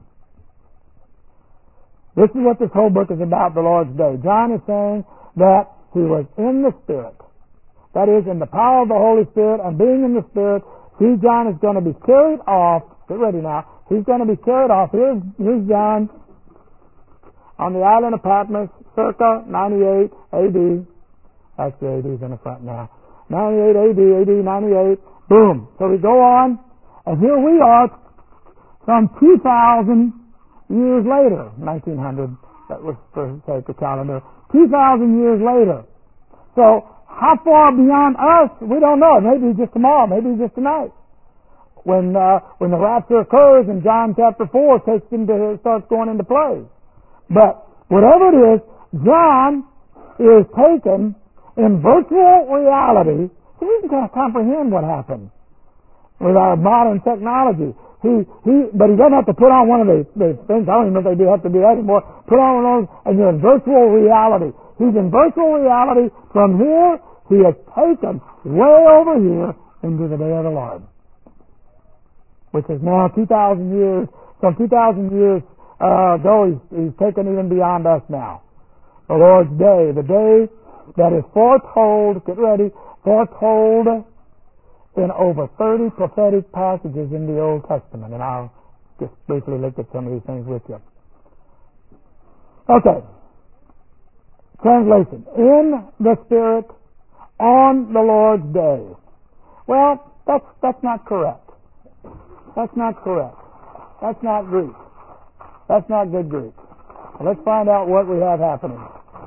This is what this whole book is about, the Lord's Day. John is saying that he was in the Spirit. That is, in the power of the Holy Spirit, and being in the Spirit, he, John, is going to be carried off. Get ready now. He's going to be carried off. Here's, here's John on the island of Patmos, circa ninety-eight A D. Actually, A D's in the front now. ninety-eight A D, A D ninety-eight. Boom. So we go on, and here we are, some two thousand years later, nineteen hundred, that was for the sake of calendar, two thousand years later. So, how far beyond us, we don't know. Maybe just tomorrow, maybe just tonight. When uh, when the rapture occurs and John chapter four takes into, starts going into play. But whatever it is, John is taken in virtual reality. So we can kind of comprehend what happened with our modern technology. He, he, but he doesn't have to put on one of the, the things. I don't even know if they do have to do that anymore. Put on one of those, and you're in virtual reality. He's in virtual reality. From here, he is taken way over here into the day of the Lord, which is now two thousand years. Some two thousand years uh, ago, he's, he's taken even beyond us now. The Lord's Day, the day that is foretold. Get ready, foretold in over thirty prophetic passages in the Old Testament, and I'll just briefly look at some of these things with you. Okay. Translation. In the Spirit on the Lord's Day. Well, that's that's not correct. That's not correct. That's not Greek. That's not good Greek. Let's find out what we have happening.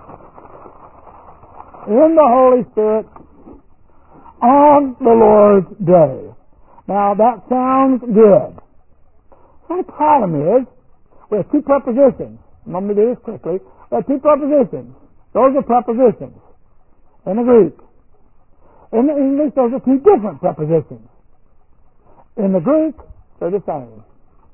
In the Holy Spirit on the Lord's Day. Now, that sounds good. The problem is, we have two prepositions. Let me do this quickly. We have two prepositions. Those are prepositions in the Greek. In the English, those are two different prepositions. In the Greek, they're the same.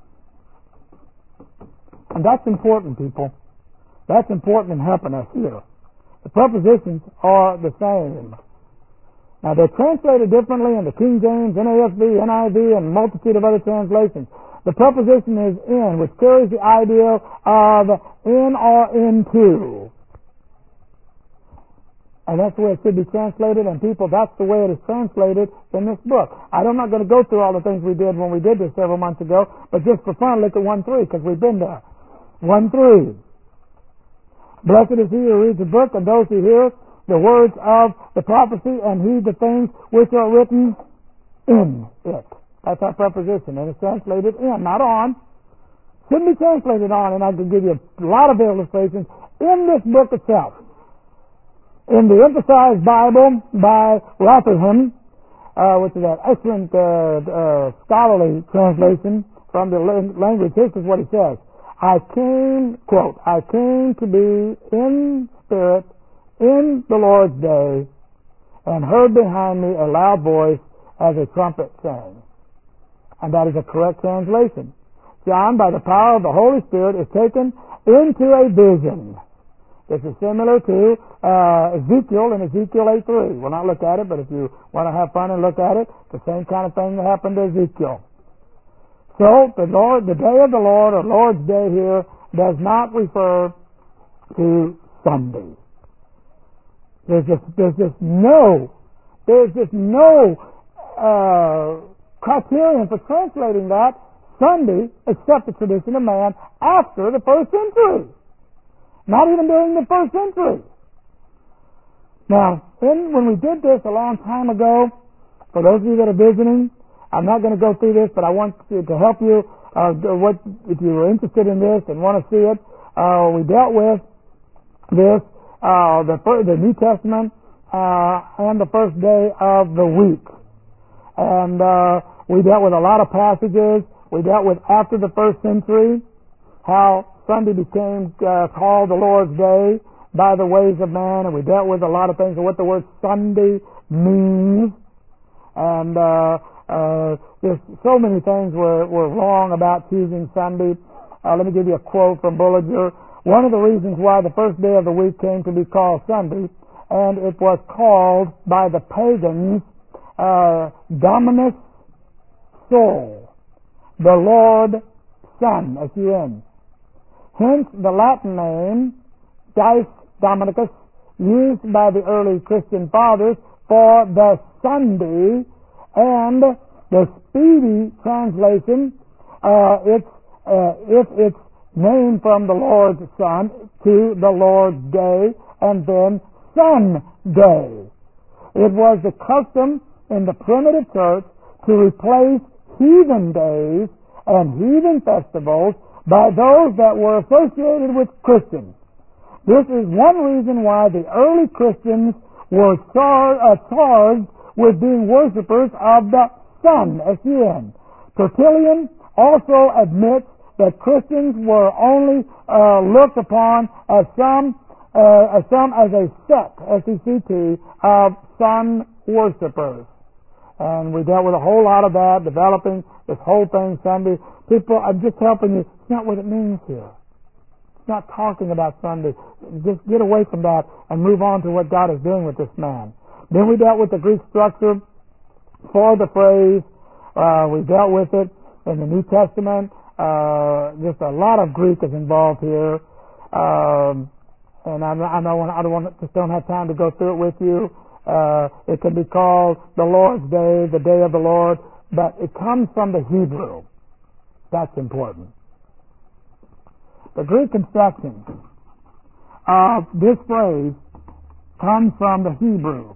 And that's important, people. That's important in helping us here. The prepositions are the same. Now, they're translated differently in the King James, N A S B, N I V, and a multitude of other translations. The preposition is in, which carries the idea of in or into. And that's the way it should be translated, and people, that's the way it is translated in this book. I'm not going to go through all the things we did when we did this several months ago, but just for fun, look at one three, because we've been there. one three. Blessed is he who reads the book, and those who hear the words of the prophecy, and heed the things which are written in it. That's our preposition, and it's translated in, not on. Shouldn't be translated on, and I can give you a lot of illustrations in this book itself. In the Emphasized Bible by Rotherham, uh, which is an excellent uh, uh, scholarly translation from the language. This is what he says. I came, quote, I came to be in spirit in the Lord's day, and heard behind me a loud voice as a trumpet saying. And that is a correct translation. John, by the power of the Holy Spirit, is taken into a vision. This is similar to uh, Ezekiel in Ezekiel eight three. We'll not look at it, but if you want to have fun and look at it, the same kind of thing that happened to Ezekiel. So the Lord, the day of the Lord, or Lord's Day here, does not refer to Sunday. There's just there's just no there's just no uh, criterion for translating that Sunday except the tradition of man after the first century. Not even during the first century. Now, in, when we did this a long time ago, for those of you that are visiting, I'm not going to go through this, but I want to, to help you. Uh, what if you were interested in this and want to see it? Uh, we dealt with this, uh, the, the New Testament, uh, and the first day of the week, and uh, we dealt with a lot of passages. We dealt with after the first century, how Sunday became uh, called the Lord's Day by the ways of man, and we dealt with a lot of things of what the word Sunday means, and uh, uh, there's so many things were, were wrong about choosing Sunday. Uh, let me give you a quote from Bullinger. One of the reasons why the first day of the week came to be called Sunday, and it was called by the pagans uh, Dominus Sol, the Lord Sun, S U N. Hence the Latin name, Dies Dominicus, used by the early Christian fathers for the Sunday, and the speedy translation, uh, it's, uh, if it's named from the Lord's Son to the Lord's Day, and then Sunday. It was the custom in the primitive church to replace heathen days and heathen festivals by those that were associated with Christians. This is one reason why the early Christians were char- uh, charged with being worshippers of the sun, S U N. Tertullian also admits that Christians were only uh, looked upon as some, uh, as some as a sect, S E C T, of sun worshippers. And we dealt with a whole lot of that, developing this whole thing Sunday. People, I'm just helping you. It's not what it means here. It's not talking about Sunday. Just get away from that and move on to what God is doing with this man. Then we dealt with the Greek structure for the phrase. Uh, we dealt with it in the New Testament. Uh, just a lot of Greek is involved here. Um, and I, I, don't want, I don't want, just don't have time to go through it with you. Uh, it can be called the Lord's Day, the Day of the Lord, but it comes from the Hebrew. That's important. The Greek construction of this phrase comes from the Hebrew.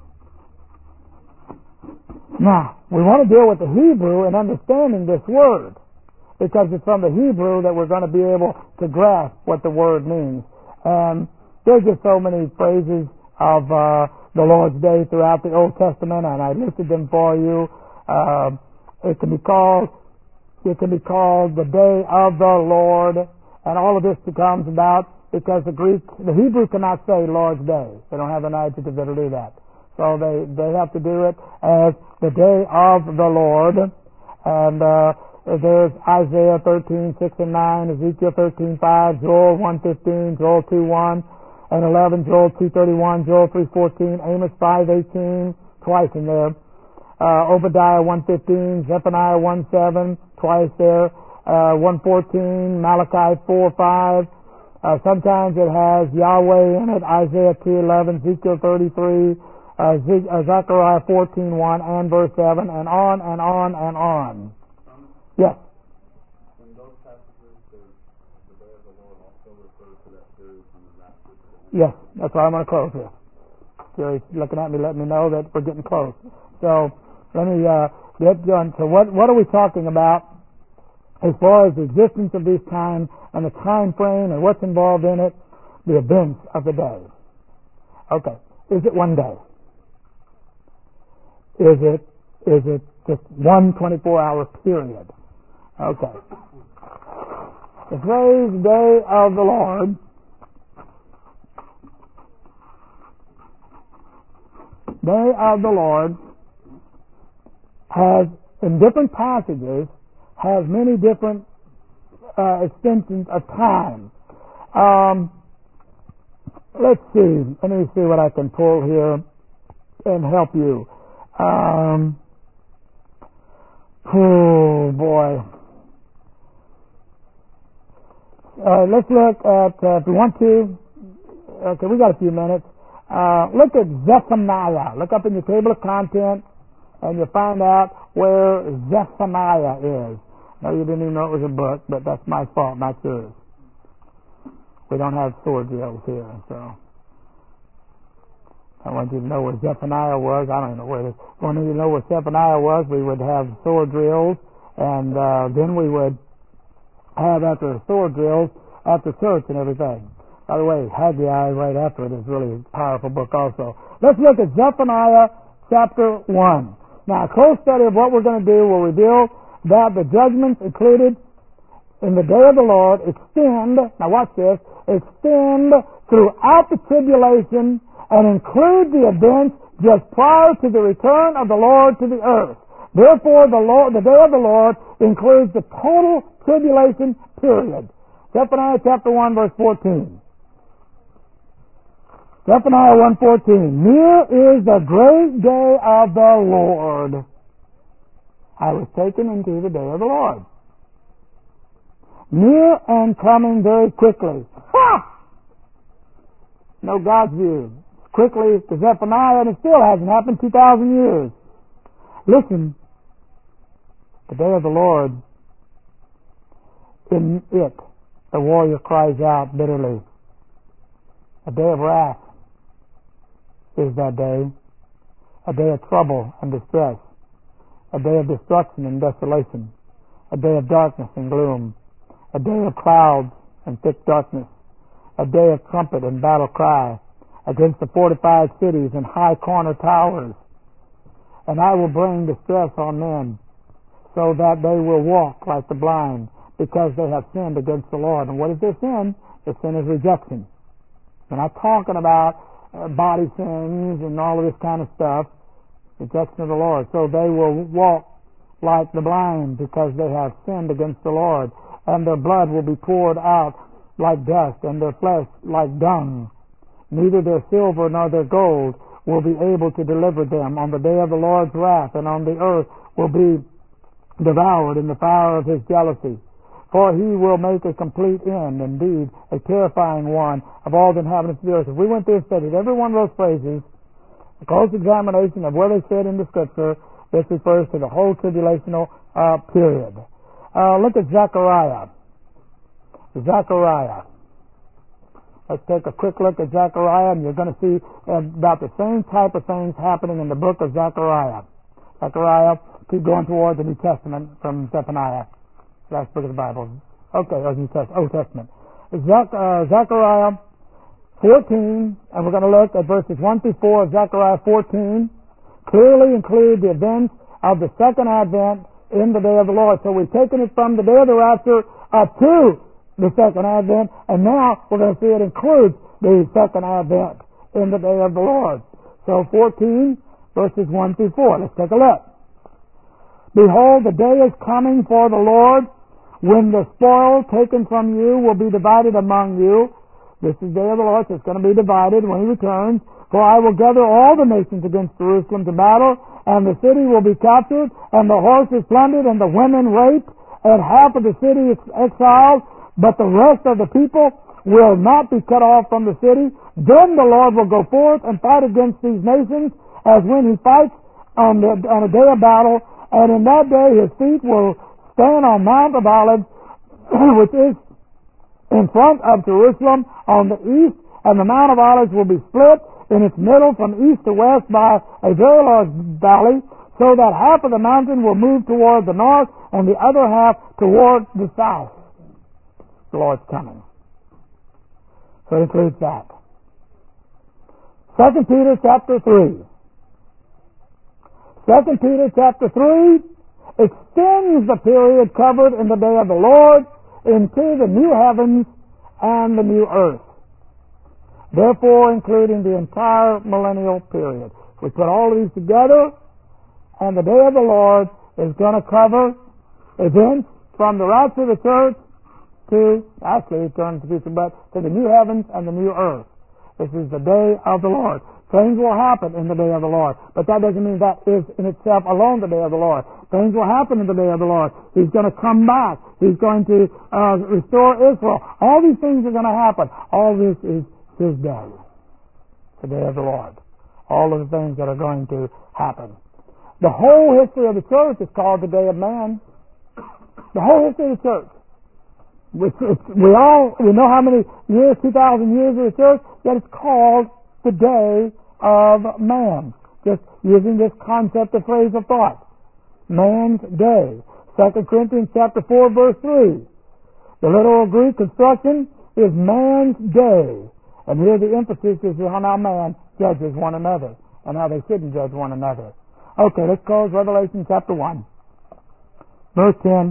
Now, we want to deal with the Hebrew and understanding this word, because it's from the Hebrew that we're going to be able to grasp what the word means. And there's just so many phrases of uh, the Lord's Day throughout the Old Testament, and I listed them for you. Uh, it can be called it can be called the Day of the Lord, and all of this comes about because the Greek, the Hebrew cannot say Lord's Day. They don't have an adjective that'll do that, so they they have to do it as the Day of the Lord. And uh, there's Isaiah thirteen six and nine, Ezekiel thirteen five, Joel one fifteen, Joel two one and eleven, Joel two thirty-one, Joel three fourteen, Amos five eighteen, twice in there, uh, Obadiah one fifteen, Zephaniah one seven, twice there, uh, one fourteen, Malachi four five. Uh, sometimes it has Yahweh in it, Isaiah two eleven, Ezekiel thirty-three, uh, Ze- uh, Zechariah fourteen one and verse seven, and on and on and on. Yes. In those passages, does the Day of the Lord also refer to that period from the rapture? Yes, that's why I'm going to close here. Jerry's looking at me, letting me know that we're getting close. So let me uh, get done. So what what are we talking about as far as the existence of this time and the time frame and what's involved in it? The events of the day. Okay, is it one day? Is it is it just one twenty-four hour period? Okay. The phrase day of the Lord day of the Lord has, in different passages, has many different uh, extensions of time. Um, let's see. Let me see what I can pull here and help you. Um, oh boy. Uh, let's look at, uh, if we want to, okay, we got a few minutes. Uh, look at Zephaniah. Look up in your table of contents, and you'll find out where Zephaniah is. No, you didn't even know it was a book, but that's my fault, not yours. We don't have sword drills here, so I want you to know where Zephaniah was. I don't even know where it is. If we wanted to know where Zephaniah was, we would have sword drills, and uh, then we would have after the sword drills, after church and everything. By the way, Haggai right after it is really a powerful book also. Let's look at Zephaniah chapter one. Now, a close study of what we're going to do will reveal that the judgments included in the day of the Lord extend, now watch this, extend throughout the tribulation and include the events just prior to the return of the Lord to the earth. Therefore, the Lord, the day of the Lord includes the total tribulation period. Zephaniah chapter one, verse fourteen. Zephaniah one fourteen. Near is the great day of the Lord. I was taken into the day of the Lord. Near and coming very quickly. Ha! No God's view. Quickly to Zephaniah, and it still hasn't happened two thousand years. Listen. The day of the Lord, in it, the warrior cries out bitterly. A day of wrath is that day. A day of trouble and distress. A day of destruction and desolation. A day of darkness and gloom. A day of clouds and thick darkness. A day of trumpet and battle cry against the fortified cities and high corner towers. And I will bring distress on men, so that they will walk like the blind, because they have sinned against the Lord. And what is their sin? Their sin is rejection. We're not talking about uh, body sins and all of this kind of stuff. Rejection of the Lord. So they will walk like the blind, because they have sinned against the Lord. And their blood will be poured out like dust, and their flesh like dung. Neither their silver nor their gold will be able to deliver them on the day of the Lord's wrath, and on the earth will be devoured in the fire of his jealousy. For he will make a complete end, indeed, a terrifying one of all the inhabitants of the earth. If we went through and studied every one of those phrases, a close examination of where they fit in the Scripture, this refers to the whole tribulational uh, period. Uh, look at Zechariah. Zechariah. Let's take a quick look at Zechariah, and you're going to see about the same type of things happening in the book of Zechariah. Zechariah, keep going toward the New Testament from Zephaniah. Last book of the Bible. Okay, or New Testament, Old Testament. Zech, uh, Zechariah fourteen, and we're going to look at verses one through four of Zechariah fourteen, clearly include the events of the second advent in the day of the Lord. So we've taken it from the day of the rapture up to the second advent, and now we're going to see it includes the second advent in the day of the Lord. So fourteen, verses one through four. Let's take a look. Behold, the day is coming for the Lord, when the spoil taken from you will be divided among you. This is the day of the Lord, so it's going to be divided when he returns. For I will gather all the nations against Jerusalem to battle, and the city will be captured, and the horses plundered, and the women raped, and half of the city exiled, but the rest of the people will not be cut off from the city. Then the Lord will go forth and fight against these nations, as when he fights on, the, on a day of battle, and in that day his feet will stand on Mount of Olives, which is in front of Jerusalem on the east, and the Mount of Olives will be split in its middle from east to west by a very large valley, so that half of the mountain will move toward the north and the other half toward the south. The Lord's coming. So it includes that. Second Peter chapter three. Second Peter chapter three extends the period covered in the day of the Lord into the new heavens and the new earth, therefore including the entire millennial period. We put all of these together, and the day of the Lord is going to cover events from the rapture of the church to, actually eternity, but to the new heavens and the new earth. This is the day of the Lord. Things will happen in the day of the Lord, but that doesn't mean that is in itself alone the day of the Lord. Things will happen in the day of the Lord. He's going to come back. He's going to uh, restore Israel. All these things are going to happen. All this is His day, the day of the Lord. All of the things that are going to happen. The whole history of the church is called the day of man. The whole history of the church. It's, it's, we all we know how many years, two thousand years of the church, yet it's called the day of man. Just using this concept of phrase of thought. Man's day. Second Corinthians chapter four, verse three. The literal Greek construction is man's day. And here the emphasis is on how man judges one another and how they shouldn't judge one another. Okay, let's close Revelation chapter one. Verse ten.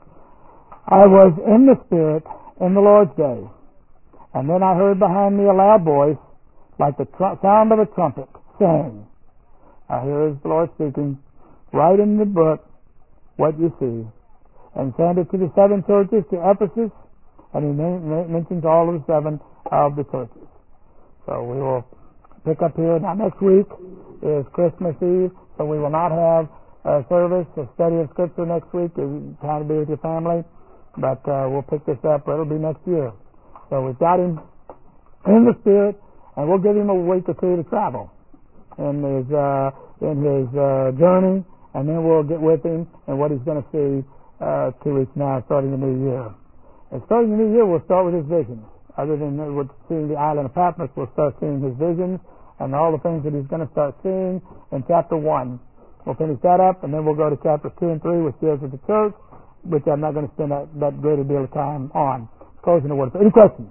I was in the Spirit in the Lord's day, and then I heard behind me a loud voice, like the tr- sound of a trumpet, saying, now here is the Lord speaking, write in the book what you see, and send it to the seven churches, to Ephesus, and he men- mentions all of the seven of the churches. So we will pick up here. Now next week is Christmas Eve, so we will not have a service, a study of Scripture next week. You're trying to be with your family. But uh, we'll pick this up. It'll be next year. So we've got him in the Spirit, and we'll give him a week or two to travel in his uh, in his uh, journey, and then we'll get with him and what he's going to see uh, two weeks now, starting the new year. And starting the new year, we'll start with his visions. Other than we're seeing the island of Patmos, we'll start seeing his visions and all the things that he's going to start seeing in chapter one. We'll finish that up, and then we'll go to chapter two and three, which deals with the church, which I'm not going to spend that, that great a deal of time on. Closing the word of prayer. Any questions?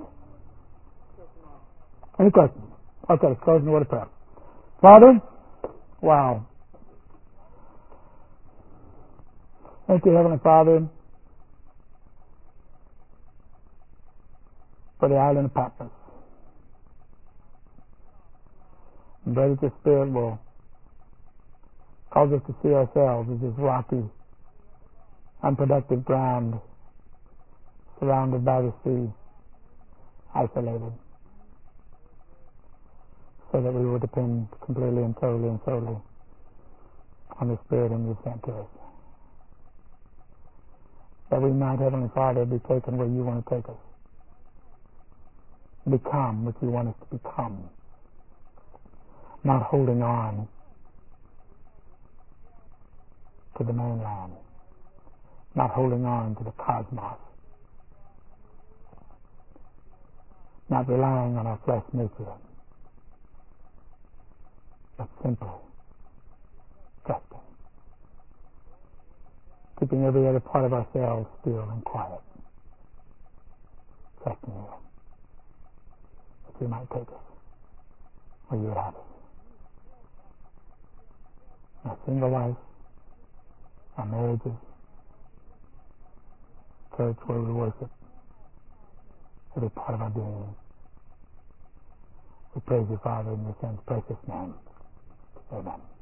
Any questions? Okay, let's close the word of prayer. Father, wow. Thank you, Heavenly Father, for the island of Patmos. And pray that the Spirit will cause us to see ourselves as this rocky, unproductive ground, surrounded by the sea, isolated, so that we will depend completely and totally and solely on the Spirit and you sent to us. That we might, Heavenly Father, be taken where you want to take us. Become what you want us to become. Not holding on to the mainland. Not holding on to the cosmos. Not relying on our flesh nature. But simply trusting. Keeping every other part of ourselves still and quiet. Trusting you. That you might take us where you would have us. Our single life, our marriages, church where we worship, every part of our being. We praise you, Father, in your Son's precious name. Amen.